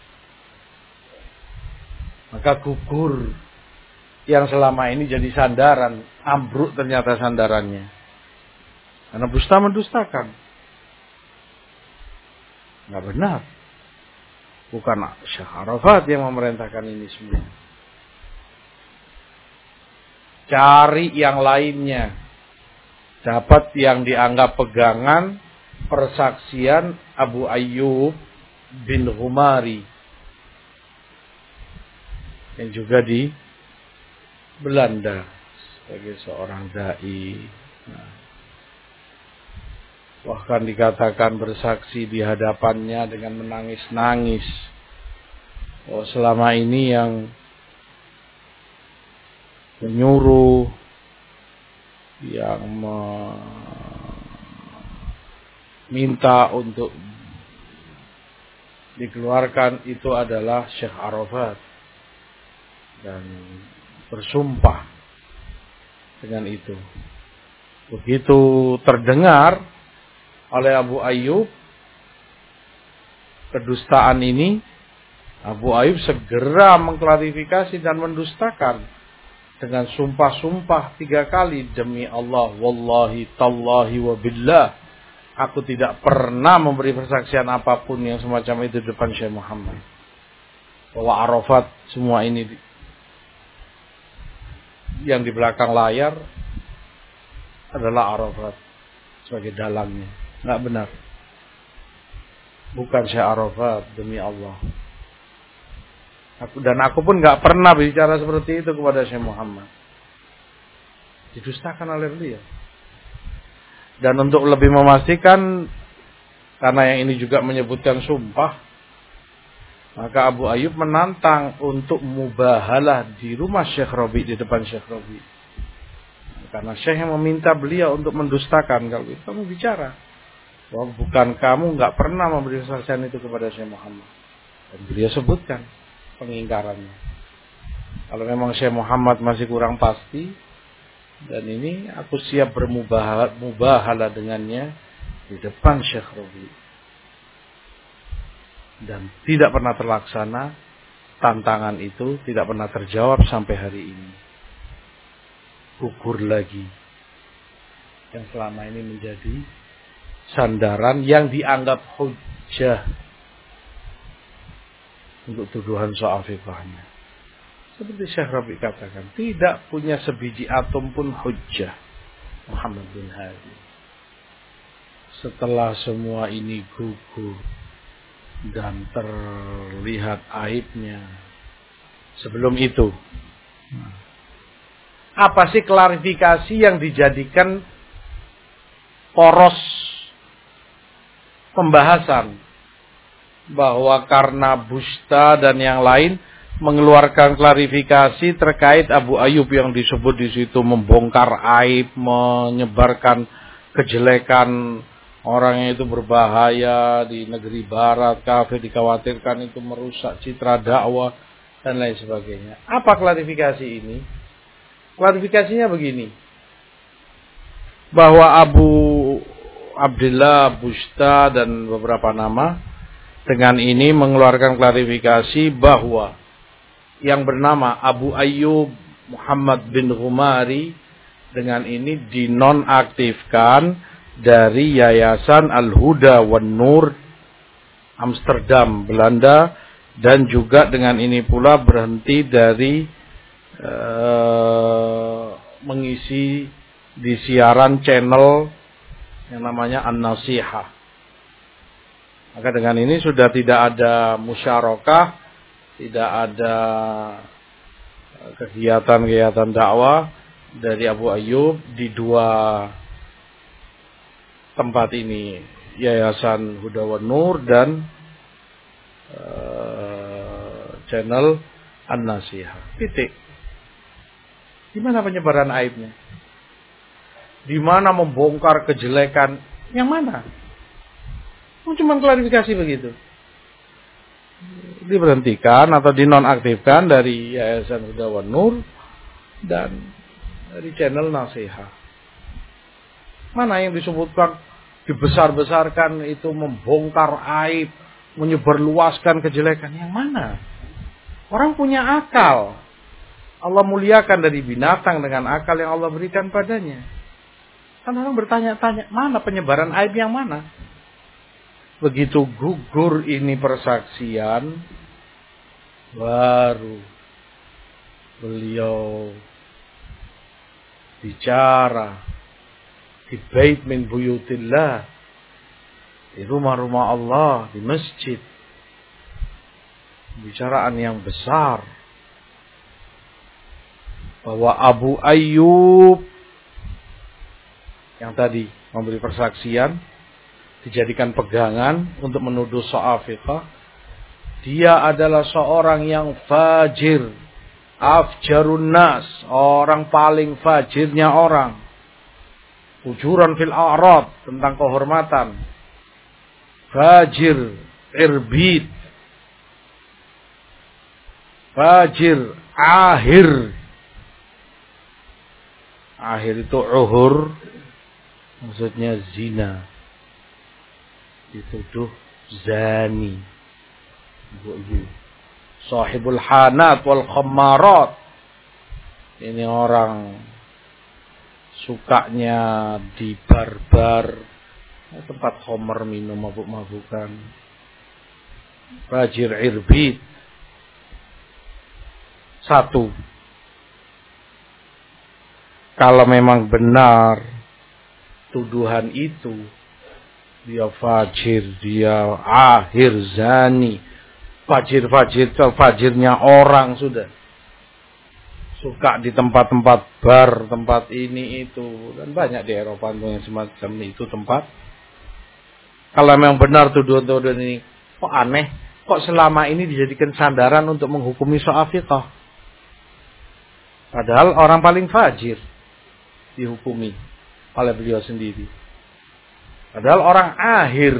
Maka gugur yang selama ini jadi sandaran, ambruk ternyata sandarannya. Karena Bushta mendustakan. Enggak benar. Bukan Syekh Arafat yang memerintahkan ini semua. Cari yang lainnya. Dapat yang dianggap pegangan persaksian Abu Ayyub bin Humari. Yang juga di Belanda. Sebagai seorang da'i. Nah. Bahkan dikatakan bersaksi di hadapannya dengan menangis-nangis. Oh, selama ini yang menyuruh, yang meminta untuk dikeluarkan itu adalah Syekh Arafat. Dan bersumpah dengan itu. Begitu terdengar oleh Abu Ayyub kedustaan ini, Abu Ayyub segera mengklarifikasi dan mendustakan dengan sumpah-sumpah 3 kali, demi Allah, wallahi, tallahi, wa billah, aku tidak pernah memberi persaksian apapun yang semacam itu di depan Syekh Muhammad. Bahwa Arafat semua ini yang di belakang layar adalah Arafat sebagai dalangnya. Enggak benar. Bukan Syekh Arafat, demi Allah. Aku pun enggak pernah bicara seperti itu kepada Syekh Muhammad. Didustakan oleh beliau. Dan untuk lebih memastikan, karena yang ini juga menyebutkan sumpah, maka Abu Ayyub menantang untuk mubahalah di rumah Syekh Rabi, di depan Syekh Rabi. Karena Syekh yang meminta beliau untuk mendustakan. Kalau itu kamu bicara bahwa bukan kamu enggak pernah memberi kesaksian itu kepada Syekh Muhammad. Dan beliau sebutkan pengingkarannya. Kalau memang Syekh Muhammad masih kurang pasti, dan ini aku siap bermubahalah dengannya di depan Syekh Rabi. Dan tidak pernah terlaksana, tantangan itu tidak pernah terjawab sampai hari ini. Gugur lagi. Yang selama ini menjadi sandaran yang dianggap hujjah. untuk tuduhan soal fiqhnya. Seperti Syekh Rabi katakan, tidak punya sebiji atom pun hujjah Muhammad bin Hadi. Setelah semua ini gugur dan terlihat aibnya, sebelum itu, apa sih klarifikasi yang dijadikan poros pembahasan? Bahwa karena Busta dan yang lain mengeluarkan klarifikasi terkait Abu Ayyub yang disebut di situ membongkar aib, menyebarkan kejelekan orang yang itu berbahaya di negeri barat, kafir, dikhawatirkan itu merusak citra dakwah dan lain sebagainya. Apa klarifikasi ini? Klarifikasinya begini, bahwa Abu Abdullah, Busta dan beberapa nama dengan ini mengeluarkan klarifikasi bahwa yang bernama Abu Ayyub Muhammad bin Ghumari dengan ini dinonaktifkan dari Yayasan Al-Huda wan Nur Amsterdam, Belanda, dan juga dengan ini pula berhenti dari mengisi di siaran channel yang namanya An-Nasihah. Maka dengan ini sudah tidak ada musyarakah, tidak ada kegiatan-kegiatan dakwah dari Abu Ayyub di dua tempat ini, Yayasan Huda wan Nur dan channel An-Nasihah. Titik. Di mana penyebaran aibnya? Di mana membongkar kejelekan? Yang mana? Cuma klarifikasi begitu. Diberhentikan atau dinonaktifkan dari Yayasan Huda wan Nur dan dari channel Nasihat. Mana yang disebutkan dibesar-besarkan itu membongkar aib, menyebarluaskan kejelekan? Yang mana? Orang punya akal. Allah muliakan dari binatang dengan akal yang Allah berikan padanya. Kan orang bertanya-tanya, mana penyebaran aib yang mana? Begitu gugur ini persaksian, baru beliau bicara di bait min buyutillah, di rumah-rumah Allah, di masjid. Bicaraan yang besar bahwa Abu Ayyub yang tadi memberi persaksian dijadikan pegangan untuk menuduh soal fiqh. Dia adalah seorang yang fajir, afjarun nas, orang paling fajirnya orang. Ujuran fil a'rad, tentang kehormatan. Fajir, irbid. Fajir, ahir. Ahir itu uhur, maksudnya zina. Dituduh zani. Sahibul hanat wal khammarat. Ini orang sukanya di bar-bar, tempat khamar, minum mabuk-mabukan. Fajir irbid. Satu, kalau memang benar tuduhan itu, dia fajir, dia ahir zani, fajirnya orang sudah. Suka di tempat-tempat bar, tempat ini itu, dan banyak di Eropa yang semacam itu tempat. Kalau memang benar tuduhan-tuduhan ini, kok aneh, kok selama ini dijadikan sandaran untuk menghukumi soal fiqh. Padahal orang paling fajir dihukumi oleh beliau sendiri. Padahal orang akhir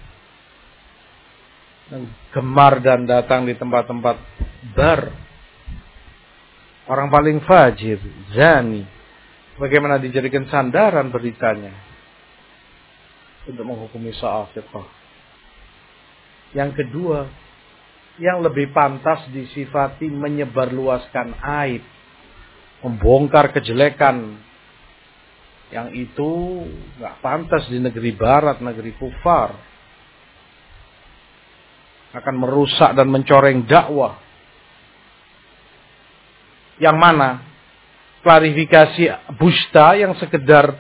gemar dan datang di tempat-tempat bar. Orang paling fajir, zani. Bagaimana dijadikan sandaran beritanya untuk menghukumi soal fiqh. Yang kedua, yang lebih pantas disifati menyebarluaskan aib, membongkar kejelekan, yang itu nggak pantas di negeri barat, negeri kufar. akan merusak dan mencoreng dakwah. Yang mana klarifikasi busta yang sekedar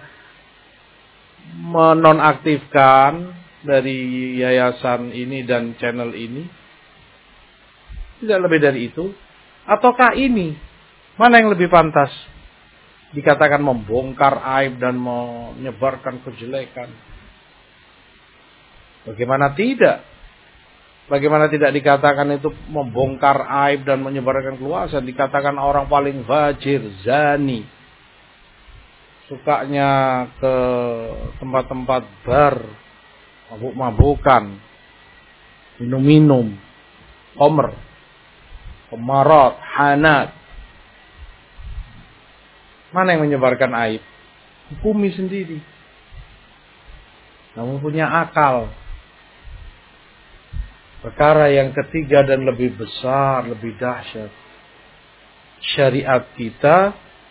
menonaktifkan dari yayasan ini dan channel ini, tidak lebih dari itu. Ataukah ini, mana yang lebih pantas dikatakan membongkar aib dan menyebarkan kejelekan? Bagaimana tidak? Bagaimana tidak dikatakan itu membongkar aib dan menyebarkan keluasan? Dikatakan orang paling fajir, zani. Sukanya ke tempat-tempat bar, mabuk-mabukan, minum-minum, homer, kemarat, hanat. Mana yang menyebarkan aib? Hukumi sendiri. Kamu punya akal. Perkara yang ketiga dan lebih besar, lebih dahsyat. Syariat kita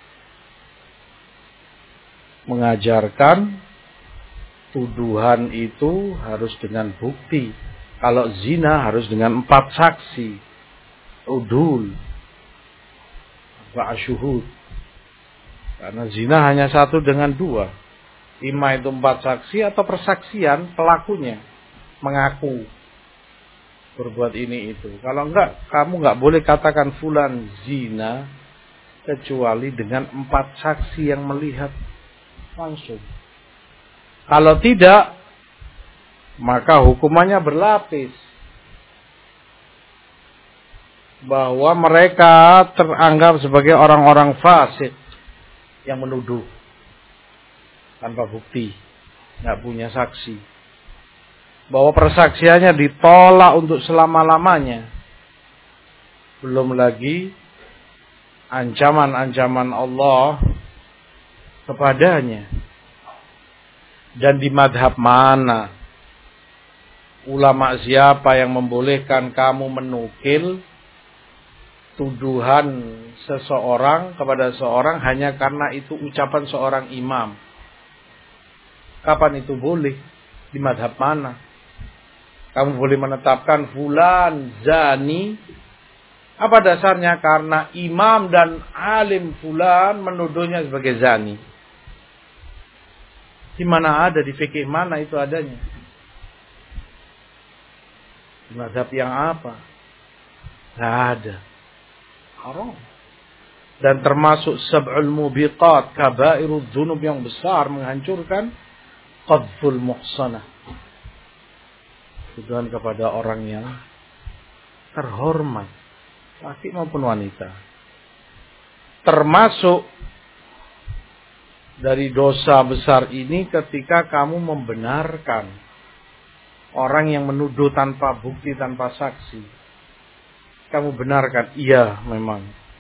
mengajarkan tuduhan itu harus dengan bukti. Kalau zina harus dengan 4 saksi. Udul. Wa'asyuhud. Karena zina hanya 1 dengan 2. Ima itu 4 saksi atau persaksian pelakunya. Mengaku. Berbuat ini itu. Kalau enggak, kamu enggak boleh katakan fulan zina kecuali dengan 4 saksi yang melihat langsung. Kalau tidak, maka hukumannya berlapis. Bahwa mereka teranggap sebagai orang-orang fasik yang menuduh tanpa bukti, enggak punya saksi. Bahwa persaksiannya ditolak untuk selama-lamanya. Belum lagi ancaman-ancaman Allah kepadanya. Dan di madhab mana? Ulama siapa yang membolehkan kamu menukil tuduhan seseorang kepada seorang hanya karena itu ucapan seorang imam? Kapan itu boleh? Di madhab mana? Kamu boleh menetapkan fulan zani. Apa dasarnya? Karena imam dan alim fulan menuduhnya sebagai zani. Di mana ada? Di fikih mana itu adanya? Di mazhab yang apa? Tidak ada. Haram. Dan termasuk sab'ul mubiqat, kabairud dzunub yang besar, menghancurkan qadful muhsanah. Tuduhan kepada orang yang terhormat, laki maupun wanita. Termasuk dari dosa besar ini ketika kamu membenarkan orang yang menuduh tanpa bukti, tanpa saksi. Kamu benarkan, iya memang.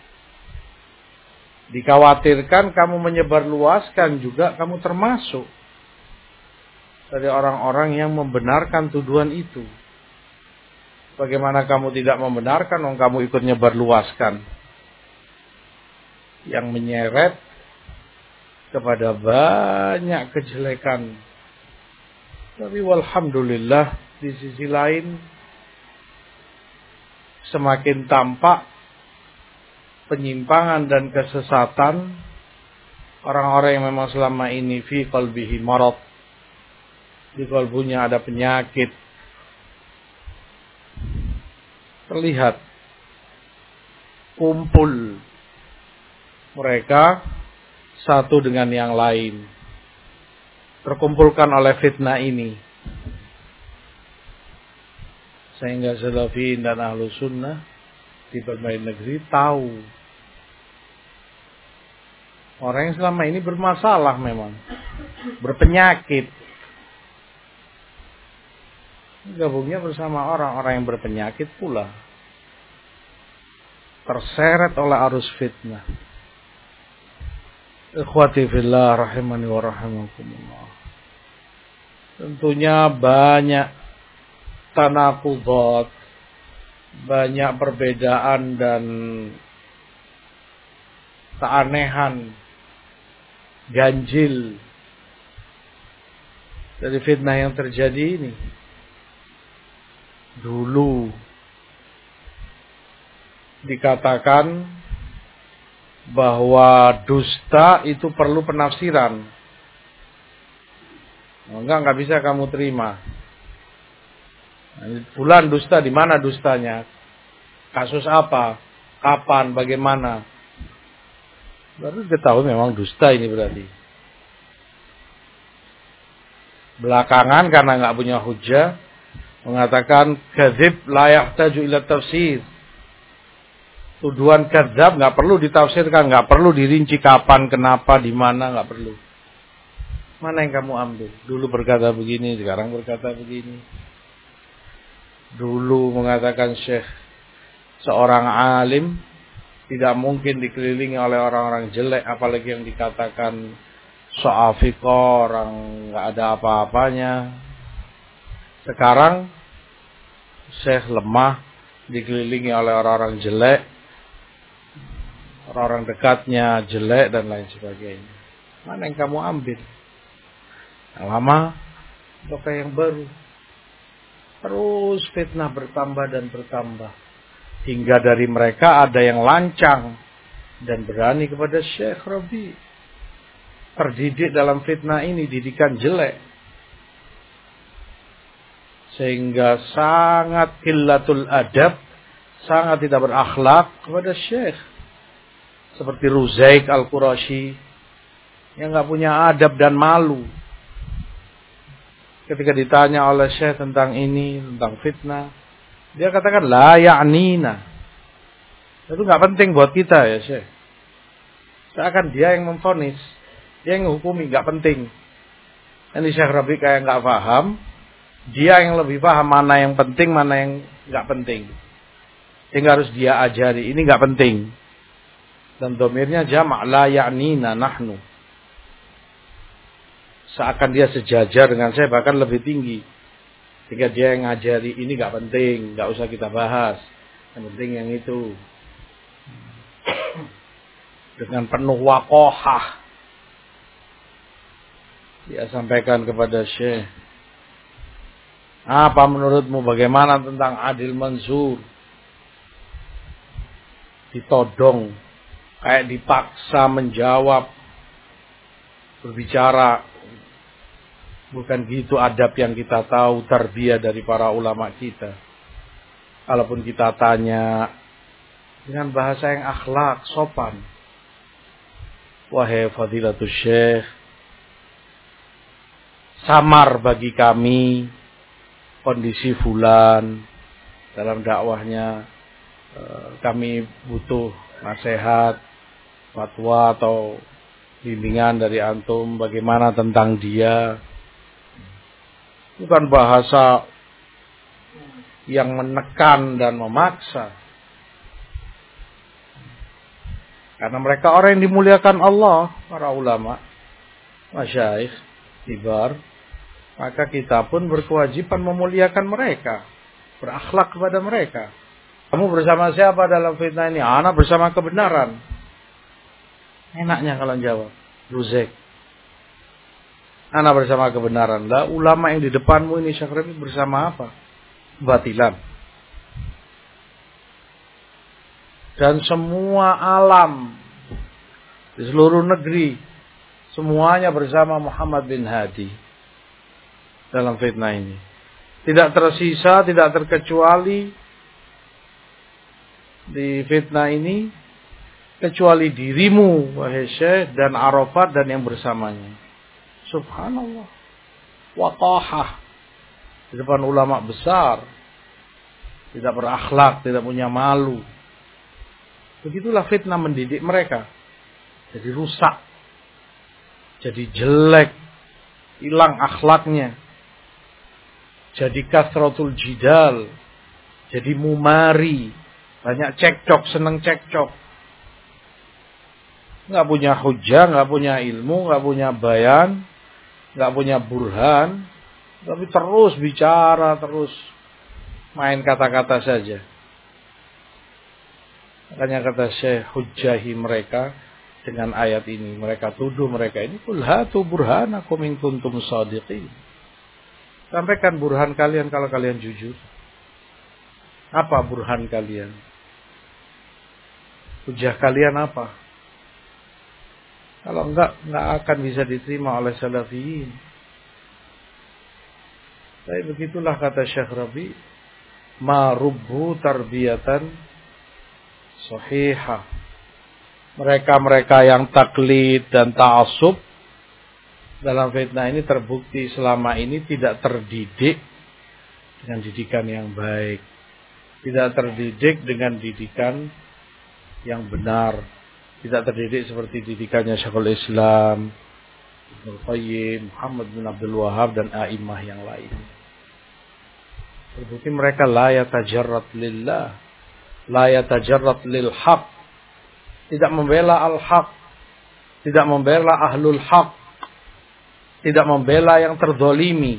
Dikhawatirkan kamu menyebarluaskan juga, kamu termasuk dari orang-orang yang membenarkan tuduhan itu. Bagaimana kamu tidak membenarkan, kamu ikut nyebarluaskan, yang menyeret kepada banyak kejelekan. Tapi walhamdulillah, di sisi lain semakin tampak penyimpangan dan kesesatan orang-orang yang memang selama ini fi qalbihi marad, di kalbunya ada penyakit. Terlihat kumpul mereka satu dengan yang lain, terkumpulkan oleh fitnah ini, sehingga salafin dan ahlu sunnah di berbagai negeri tahu orang yang selama ini bermasalah, memang berpenyakit, gabungnya bersama orang-orang yang berpenyakit pula, terseret oleh arus fitnah. Ikhwati fillah rahimani wa rahimakumullah. Tentunya banyak tanakudat, banyak perbedaan dan keanehan, ganjil dari fitnah yang terjadi ini. Dulu dikatakan bahwa dusta itu perlu penafsiran. Enggak bisa kamu terima. Fulan dusta, di mana dustanya? Kasus apa? Kapan? Bagaimana? Baru ketahui memang dusta ini berarti. Belakangan karena nggak punya hujjah mengatakan kadzib la yahtaju ila tafsir. Tuduhan kadzab nggak perlu ditafsirkan, nggak perlu dirinci kapan, kenapa, di mana, nggak perlu. Mana yang kamu ambil? Dulu berkata begini, sekarang berkata begini. Dulu mengatakan Syekh, seorang alim tidak mungkin dikelilingi oleh orang-orang jelek, apalagi yang dikatakan so'afiko, orang nggak ada apa-apanya. Sekarang Syekh lemah, dikelilingi oleh orang-orang jelek, orang-orang dekatnya jelek dan lain sebagainya. Mana yang kamu ambil? Yang lama atau yang baru? Terus fitnah bertambah dan bertambah. Hingga dari mereka ada yang lancang dan berani kepada Syekh Rabi. Terdidik dalam fitnah ini, didikan jelek. Sehingga sangat qillatul adab, sangat tidak berakhlak kepada Syekh. Seperti Ruzaik Al-Qurashi yang gak punya adab dan malu. Ketika ditanya oleh Syekh tentang ini, tentang fitnah, dia katakan, la ya'nina. Itu gak penting buat kita ya Syekh. Seakan dia yang memvonis, dia yang menghukumi, gak penting. Ini Syekh Rabi kayak gak paham, dia yang lebih paham mana yang penting, mana yang gak penting. Sehingga harus dia ajari, ini gak penting. Dan domirnya jama' la ya'nina nahnu. Seakan dia sejajar dengan saya, bahkan lebih tinggi. Sehingga dia yang ngajari, ini gak penting, gak usah kita bahas. Yang penting yang itu. Dengan penuh waqohah, dia sampaikan kepada Syekh, apa menurutmu, bagaimana tentang Adil Mansur? Ditodong, kayak dipaksa menjawab, berbicara. Bukan gitu adab yang kita tahu, tarbiyah dari para ulama kita. Kalaupun kita tanya dengan bahasa yang akhlak, sopan. Wahai Fadilatul Syekh, samar bagi kami kondisi fulan dalam dakwahnya. Kami butuh nasihat, fatwa atau bimbingan dari antum bagaimana tentang dia. Bukan bahasa yang menekan dan memaksa. Karena mereka orang yang dimuliakan Allah, para ulama, masyaikh, kibar. Maka kita pun berkewajiban memuliakan mereka, berakhlak kepada mereka. Kamu bersama siapa dalam fitnah ini? Anak bersama kebenaran. Enaknya kalau jawab, Ruzaik. Anak bersama kebenaran. Lah ulama yang di depanmu ini Syekh Rabi bersama apa? Batilan. Dan semua alam di seluruh negeri, semuanya bersama Muhammad bin Hadi dalam fitnah ini. Tidak tersisa, tidak terkecuali di fitnah ini kecuali dirimu wahai Syekh dan Arafat dan yang bersamanya. Subhanallah. Waqahah di depan ulama besar, tidak berakhlak, tidak punya malu. Begitulah fitnah mendidik mereka. Jadi rusak, jadi jelek, hilang akhlaknya, jadi kasratul jidal, jadi mumari, banyak cekcok, seneng cekcok. Nggak punya hujah, nggak punya ilmu, nggak punya bayan, nggak punya burhan, tapi terus bicara, terus main kata-kata saja. Makanya kata Syekh, hujahi mereka dengan ayat ini. Mereka tuduh mereka ini, qul hatu burhanakum in kuntum shadiqin. Sampaikan burhan kalian kalau kalian jujur. Apa burhan kalian? Hujah kalian apa? Kalau enggak akan bisa diterima oleh salafiyin. Tapi begitulah kata Syekh Rabi, ma rubbu tarbiyatan sahihah. Mereka-mereka yang taklid dan ta'assub dalam fitnah ini terbukti selama ini tidak terdidik dengan didikan yang baik. Tidak terdidik dengan didikan yang benar. Tidak terdidik seperti didikannya Syekhul Islam, Ibnu Qayyim, Muhammad bin Abdul Wahhab dan a'immah yang lain. Terbukti mereka la yatajarrat lillah, la yatajarrat lil haq. Tidak membela al-haq, tidak membela ahlul haq, tidak membela yang terdolimi.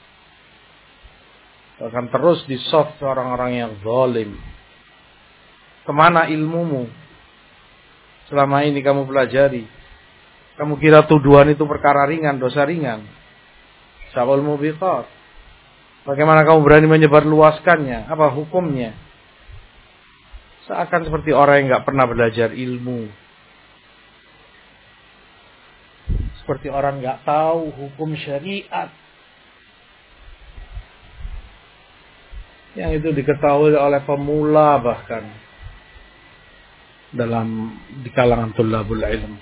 Akan terus disoft orang-orang yang zalim. Kemana ilmumu? Selama ini kamu pelajari. Kamu kira tuduhan itu perkara ringan, dosa ringan. Syaqul mubiqat. Bagaimana kamu berani menyebarluaskannya? Apa hukumnya? Seakan seperti orang yang nggak pernah belajar ilmu. Seperti orang nggak tahu hukum syariat. Yang itu diketahui oleh pemula bahkan di kalangan tulabul ilm.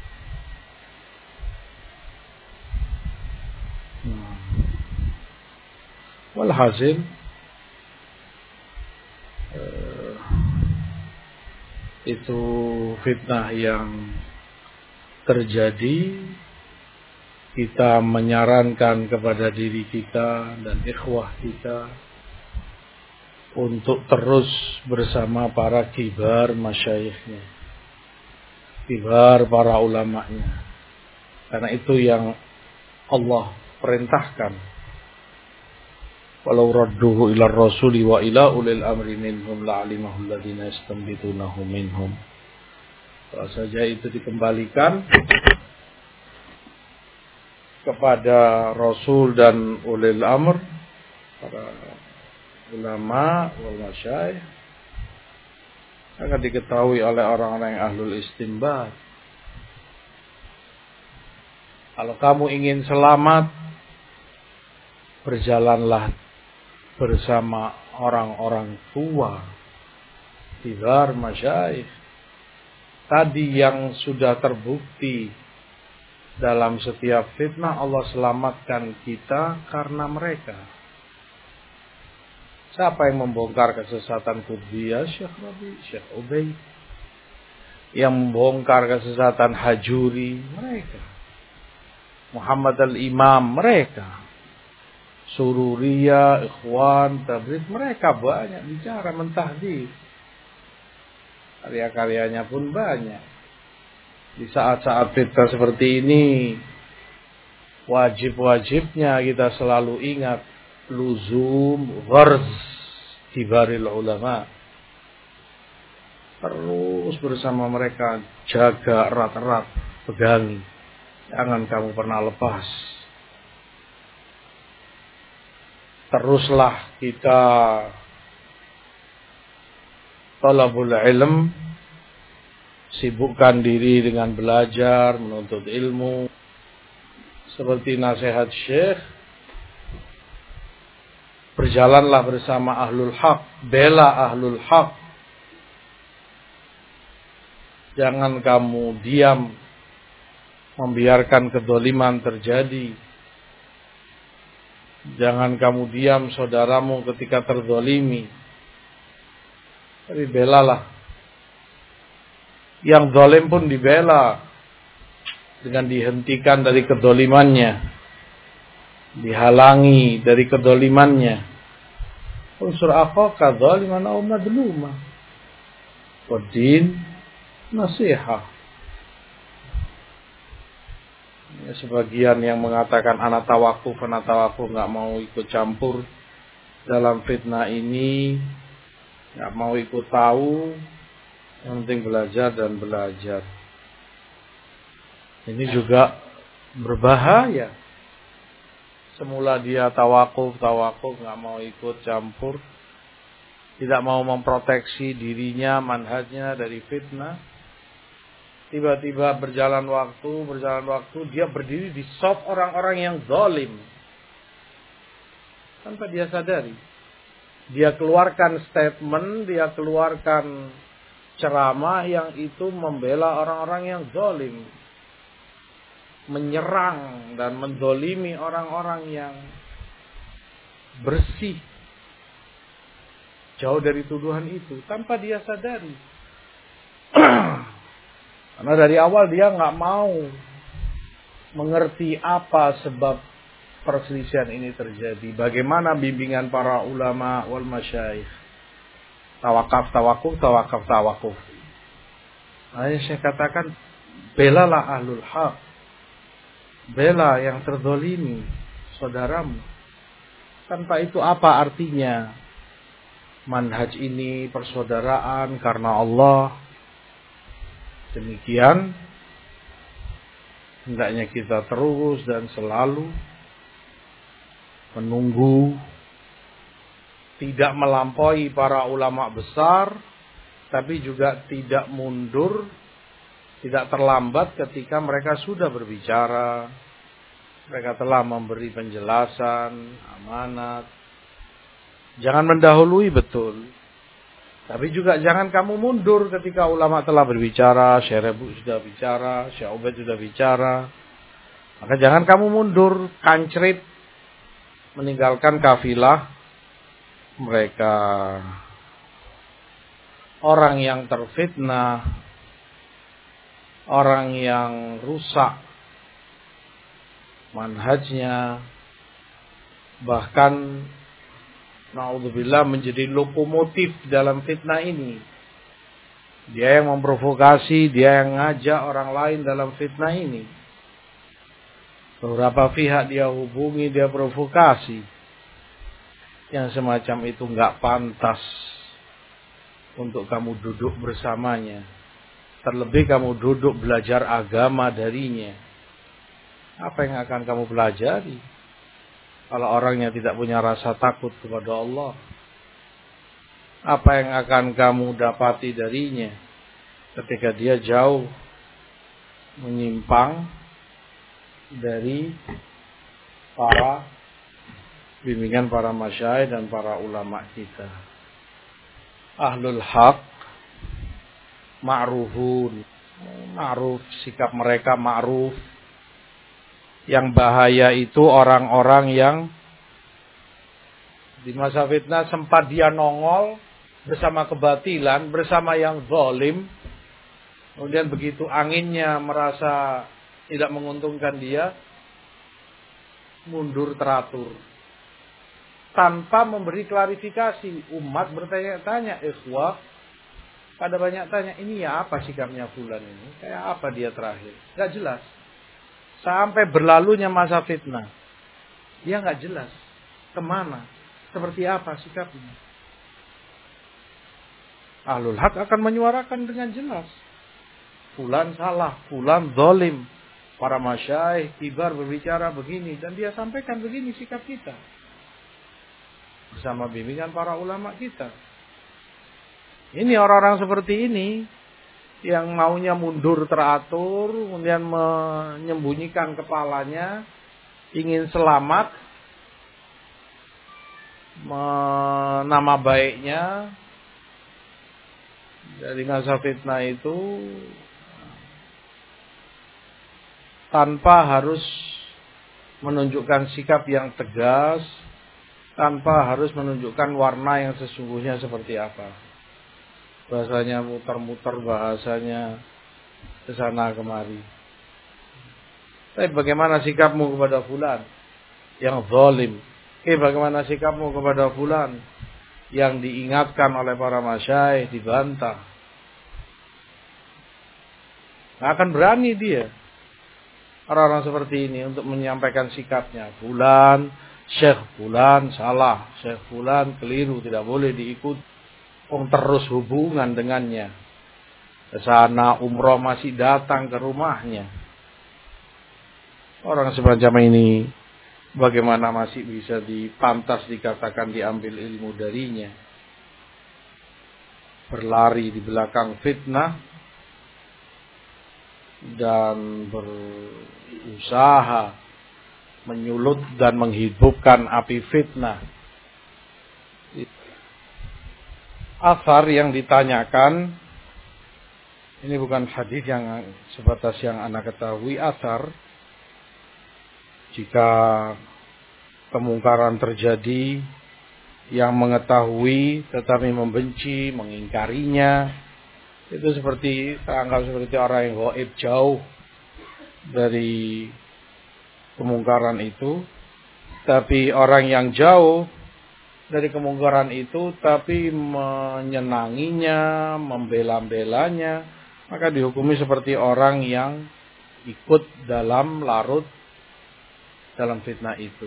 Walhasil itu fitnah yang terjadi. Kita menyarankan kepada diri kita dan ikhwah kita untuk terus bersama para kibar masyayikhnya, kibar para ulamanya, karena itu yang Allah perintahkan. Walau radduhu ila rasuli wa ila ulil amri minhum la'alimahu alladhina yastanbitunahu minhum. Kalau saja itu dikembalikan kepada Rasul dan ulil amr, para ulama wal masyayikh, akan diketahui oleh orang-orang yang ahlul istinbat. Kalau kamu ingin selamat, berjalanlah bersama orang-orang tua, kibar masyayikh. Tadi yang sudah terbukti dalam setiap fitnah, Allah selamatkan kita karena mereka. Siapa yang membongkar kesesatan Qutbiyah? Syekh Rabi, Syekh Ubay. Yang membongkar kesesatan Hajuri? Mereka. Muhammad al-Imam? Mereka. Sururiyah, Ikhwan, Tabrid? Mereka banyak bicara, mentahdir. Karya-karyanya pun banyak. Di saat-saat fitnah seperti ini, wajib-wajibnya kita selalu ingat luzum gharz kibaril ulama. Terus bersama mereka, jaga erat-erat, pegangi. Jangan kamu pernah lepas. Teruslah kita talabul ilm, sibukkan diri dengan belajar, menuntut ilmu. Seperti nasihat Syekh, berjalanlah bersama ahlul haq, bela ahlul haq. Jangan kamu diam, membiarkan kedoliman terjadi. Jangan kamu diam saudaramu ketika terdolimi. Tapi belalah. Yang zalim pun dibela dengan dihentikan dari kedolimannya, dihalangi dari kedolimannya. Unsur akhaka zaliman aw madluma. Wadin nasihah. Ya, sebagian yang mengatakan anak tawakuf nggak mau ikut campur dalam fitnah ini, nggak mau ikut tahu. Yang penting belajar dan belajar. Ini juga berbahaya. Semula dia tawakuf nggak mau ikut campur. tidak mau memproteksi dirinya, manhajnya dari fitnah. Tiba-tiba berjalan waktu, dia berdiri di saf orang-orang yang zalim. Tanpa dia sadari. Dia keluarkan statement, dia keluarkan ceramah yang itu membela orang-orang yang zalim. Menyerang dan mendolimi orang-orang yang bersih. Jauh dari tuduhan itu. Tanpa dia sadari. Karena dari awal dia nggak mau mengerti apa sebab perselisihan ini terjadi. Bagaimana bimbingan para ulama wal masyayikh. Tawakaf. Makanya saya katakan, belalah ahlul haq. Bela yang terzolimi, saudaramu. Tanpa itu apa artinya manhaj ini persaudaraan karena Allah? Demikian hendaknya kita terus dan selalu menunggu, tidak melampaui para ulama besar, tapi juga tidak mundur, tidak terlambat ketika mereka sudah berbicara, mereka telah memberi penjelasan, amanat. Jangan mendahului, betul. Tapi juga jangan kamu mundur ketika ulama telah berbicara, Syekh Rebu sudah bicara, Syekh Ubaid sudah bicara. Maka jangan kamu mundur, kancrit, meninggalkan kafilah mereka. Orang yang terfitnah, orang yang rusak manhajnya, bahkan naudzubillah menjadi lokomotif dalam fitnah ini. Dia yang memprovokasi, dia yang ngajak orang lain dalam fitnah ini. Beberapa pihak dia hubungi, dia provokasi. Yang semacam itu nggak pantas untuk kamu duduk bersamanya. Terlebih kamu duduk belajar agama darinya. Apa yang akan kamu pelajari? Kalau orangnya tidak punya rasa takut kepada Allah. Apa yang akan kamu dapati darinya ketika dia jauh menyimpang dari para bimbingan para masyayikh dan para ulama kita. Ahlul haq ma'rufun, ma'ruf, sikap mereka ma'ruf. Yang bahaya itu orang-orang yang di masa fitnah sempat dia nongol bersama kebatilan, bersama yang zalim. Kemudian begitu anginnya merasa tidak menguntungkan dia, mundur teratur. Tanpa memberi klarifikasi. Umat bertanya-tanya, ikhwah, pada banyak tanya, ini ya apa sikapnya fulan ini? Kayak apa dia terakhir? Gak jelas. Sampai berlalunya masa fitnah. Dia gak jelas. Kemana? Seperti apa sikapnya? Ahlul haq akan menyuarakan dengan jelas. Fulan salah, fulan zalim. Para masyayikh kibar berbicara begini. Dan dia sampaikan begini sikap kita. Bersama bimbingan para ulama kita. Ini orang-orang seperti ini yang maunya mundur teratur, kemudian menyembunyikan kepalanya, ingin selamat, nama baiknya dari masa fitnah itu, tanpa harus menunjukkan sikap yang tegas, tanpa harus menunjukkan warna yang sesungguhnya seperti apa. Bahasanya muter-muter, bahasanya kesana kemari. Tapi bagaimana sikapmu kepada fulan yang zalim? Bagaimana sikapmu kepada fulan yang diingatkan oleh para masyayikh, dibantah? Nggak akan berani dia, orang-orang seperti ini, untuk menyampaikan sikapnya. Fulan, Syekh fulan salah, Syekh fulan keliru, tidak boleh diikuti. Terus hubungan dengannya. Kesana umroh masih datang ke rumahnya. Orang semacam ini bagaimana masih bisa dipantas dikatakan diambil ilmu darinya? berlari di belakang fitnah dan berusaha menyulut dan menghidupkan api fitnah. Athar yang ditanyakan, ini bukan hadis yang sebatas yang Anda ketahui. Athar, jika kemungkaran terjadi, yang mengetahui tetapi membenci, mengingkarinya, itu seperti teranggap seperti orang yang gaib, jauh dari kemungkaran itu. Tapi orang yang jauh dari kemungkaran itu tapi menyenanginya, membela-belanya, maka dihukumi seperti orang yang ikut dalam larut dalam fitnah itu.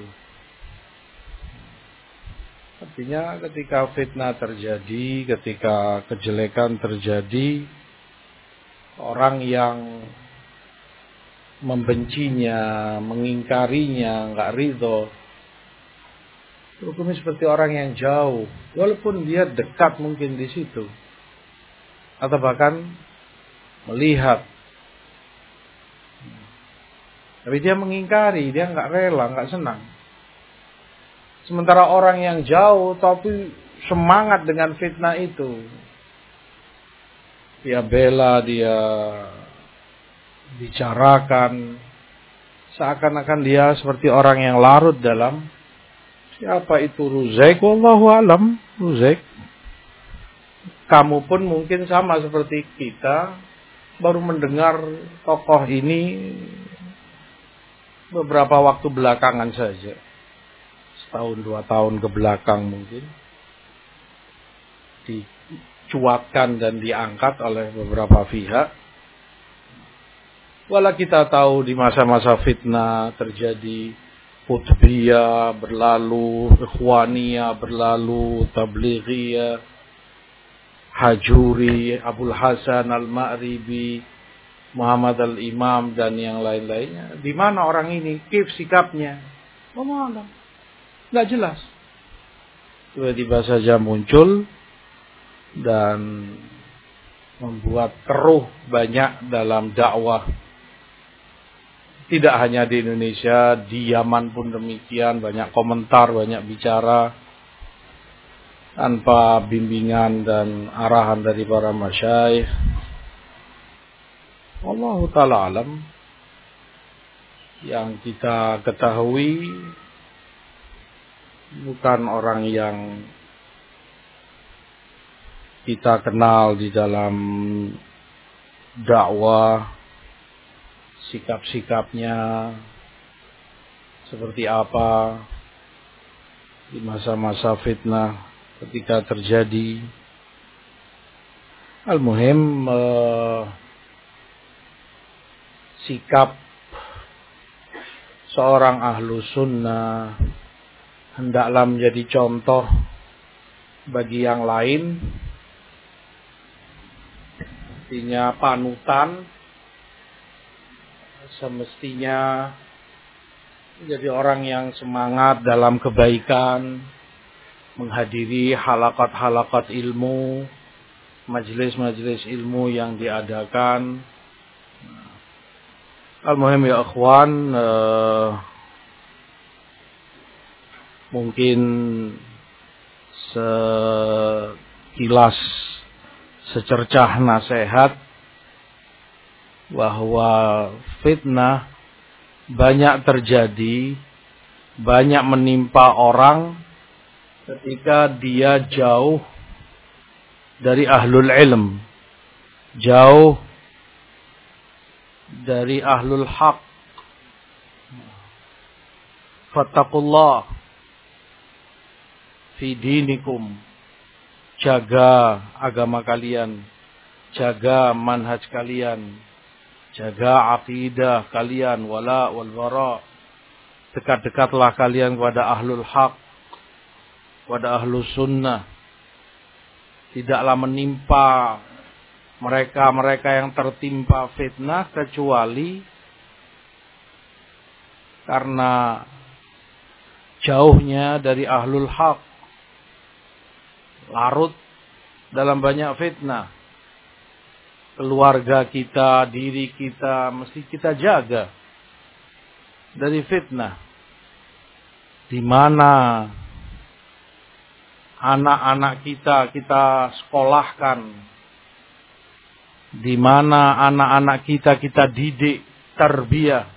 Artinya ketika fitnah terjadi, ketika kejelekan terjadi, orang yang membencinya, mengingkarinya, enggak ridho, hukumnya seperti orang yang jauh, walaupun dia dekat mungkin di situ, atau bahkan melihat, tapi dia mengingkari, dia enggak rela, enggak senang. Sementara orang yang jauh tapi semangat dengan fitnah itu, dia bela, dia bicarakan, seakan-akan dia seperti orang yang larut dalam. Siapa itu Ruzaik? Wallahu alam. Ruzaik. Kamu pun mungkin sama seperti kita, baru mendengar tokoh ini beberapa waktu belakangan saja. Setahun 2 tahun ke belakang mungkin. Dicuatkan dan diangkat oleh beberapa pihak. Walau kita tahu di masa-masa fitnah terjadi, Qutbiyah berlalu, Ikhwaniyah berlalu, Tabligiyah, Hajuri, Abul Hasan Al-Ma'ribi, Muhammad Al-Imam dan yang lain-lainnya. Di mana orang ini? Kif sikapnya? Allah, nggak jelas. Tiba-tiba saja muncul dan membuat keruh banyak dalam dakwah. Tidak hanya di Indonesia, di Yaman pun demikian, banyak komentar, banyak bicara tanpa bimbingan dan arahan dari para masyayikh. Wallahu ta'ala alam. Yang kita ketahui bukan orang yang kita kenal di dalam dakwah, sikap-sikapnya seperti apa di masa-masa fitnah ketika terjadi. Al-muhim, sikap seorang ahlu sunnah hendaklah menjadi contoh bagi yang lain, artinya panutan. Semestinya menjadi orang yang semangat dalam kebaikan, menghadiri halakat-halakat ilmu, majelis-majelis ilmu yang diadakan. Al-muhim ya ikhwan, mungkin sekilas, secercah nasihat bahwa fitnah banyak terjadi, banyak menimpa orang ketika dia jauh dari ahlul ilm, jauh dari ahlul haq. Fattaqullah fi dinikum, jaga agama kalian, jaga manhaj kalian, jaga akidah kalian, wala wal bara. Dekat-dekatlah kalian kepada ahlul haq, kepada ahlus sunnah. Tidaklah menimpa mereka-mereka yang tertimpa fitnah kecuali karena jauhnya dari ahlul haq, larut dalam banyak fitnah. Keluarga kita, diri kita, mesti kita jaga dari fitnah. Di mana anak-anak kita sekolahkan. Di mana anak-anak kita didik, tarbiyah.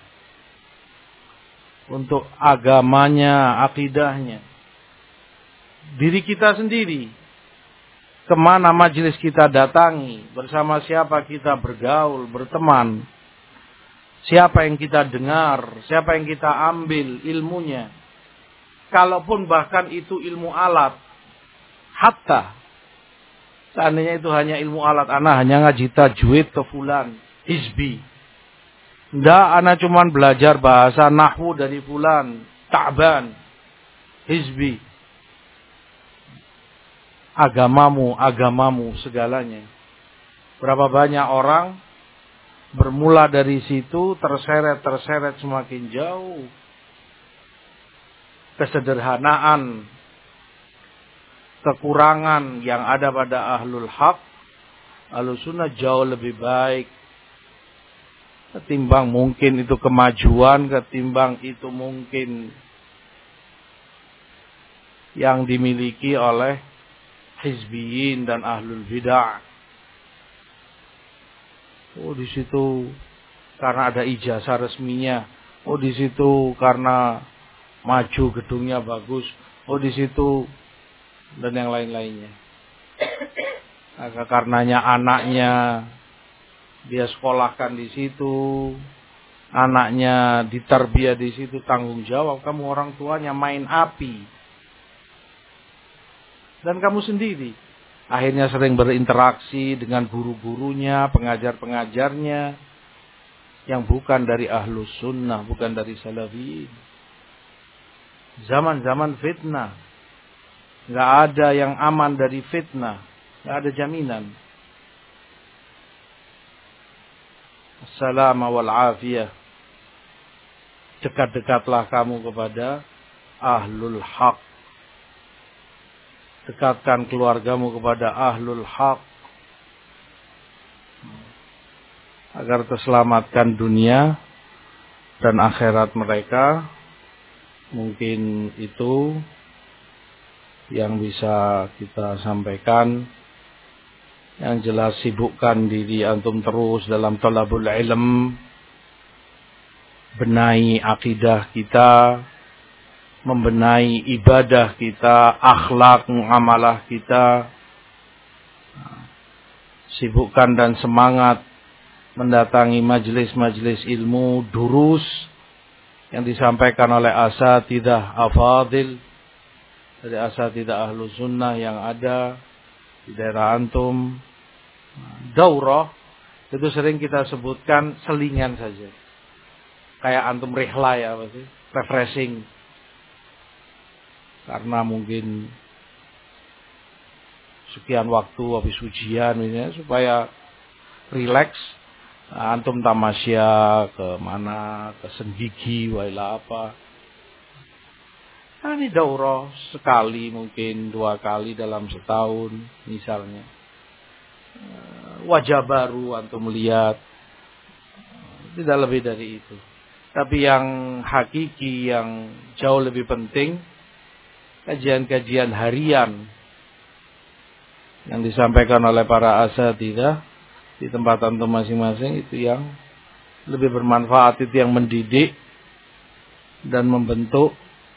Untuk agamanya, akidahnya. Diri kita sendiri. Kemana majelis kita datangi, bersama siapa kita bergaul, berteman, siapa yang kita dengar, siapa yang kita ambil ilmunya. Kalaupun bahkan itu ilmu alat, hatta seandainya itu hanya ilmu alat, anak hanya ngaji tajwid ke fulan, hizbi. Nggak, anak cuman belajar bahasa nahwu dari fulan, ta'ban, hizbi. Agamamu segalanya. Berapa banyak orang bermula dari situ terseret semakin jauh. Kesederhanaan, kekurangan yang ada pada ahlul haq, ahlus sunnah jauh lebih baik. Ketimbang mungkin itu kemajuan, ketimbang itu mungkin yang dimiliki oleh hizbiyin dan ahlul bid'ah. Oh, di situ karena ada ijazah resminya. Oh, di situ karena maju gedungnya bagus. Oh, di situ dan yang lain-lainnya. Karenanya anaknya dia sekolahkan di situ, anaknya ditarbiyah di situ, tanggung jawab kamu orang tuanya main api. Dan kamu sendiri akhirnya sering berinteraksi dengan guru-gurunya, pengajar-pengajarnya yang bukan dari ahlus sunnah, bukan dari salafiyin. Zaman-zaman fitnah, nggak ada yang aman dari fitnah, nggak ada jaminan. Assalamu wal afiyah. Dekat-dekatlah kamu kepada ahlul haq. Dekatkan keluargamu kepada ahlul haq. Agar terselamatkan dunia dan akhirat mereka. Mungkin itu yang bisa kita sampaikan. Yang jelas sibukkan diri antum terus dalam talabul ilm. Benahi akidah kita. Membenahi ibadah kita, akhlak, muamalah kita. Sibukkan dan semangat mendatangi majelis-majelis ilmu, durus yang disampaikan oleh asatidzah afadil, dari asatidzah ahlus sunnah yang ada di daerah antum. Daurah itu sering kita sebutkan selingan saja. Kayak antum rihlah ya, apa sih? Refreshing. Karena mungkin sekian waktu habis ujian misalnya, supaya rileks, antum tamasya ke mana, ke Senggigi, wailah apa. Nah, ini daurah sekali, mungkin 2 kali dalam setahun misalnya. Wajah baru antum lihat, tidak lebih dari itu. Tapi yang hakiki, yang jauh lebih penting, kajian-kajian harian yang disampaikan oleh para asatidzah di tempat antum masing-masing, itu yang lebih bermanfaat, itu yang mendidik dan membentuk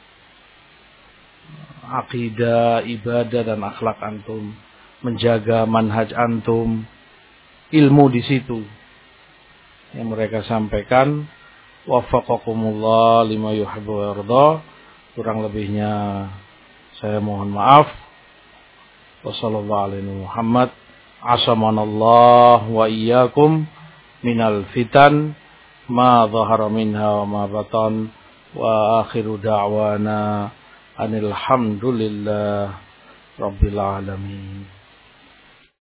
akidah, ibadah dan akhlak antum, menjaga manhaj antum, ilmu di situ yang mereka sampaikan. Waffaqakumullah lima yuhibbu wa yarda. Kurang lebihnya saya mohon maaf. Wassallallahu alaihi Muhammad. Asamanallah wa iyyakum minal fitan ma dhahara minha wa ma batan. Wa akhiru da'wana anil hamdulillah rabbil alamin.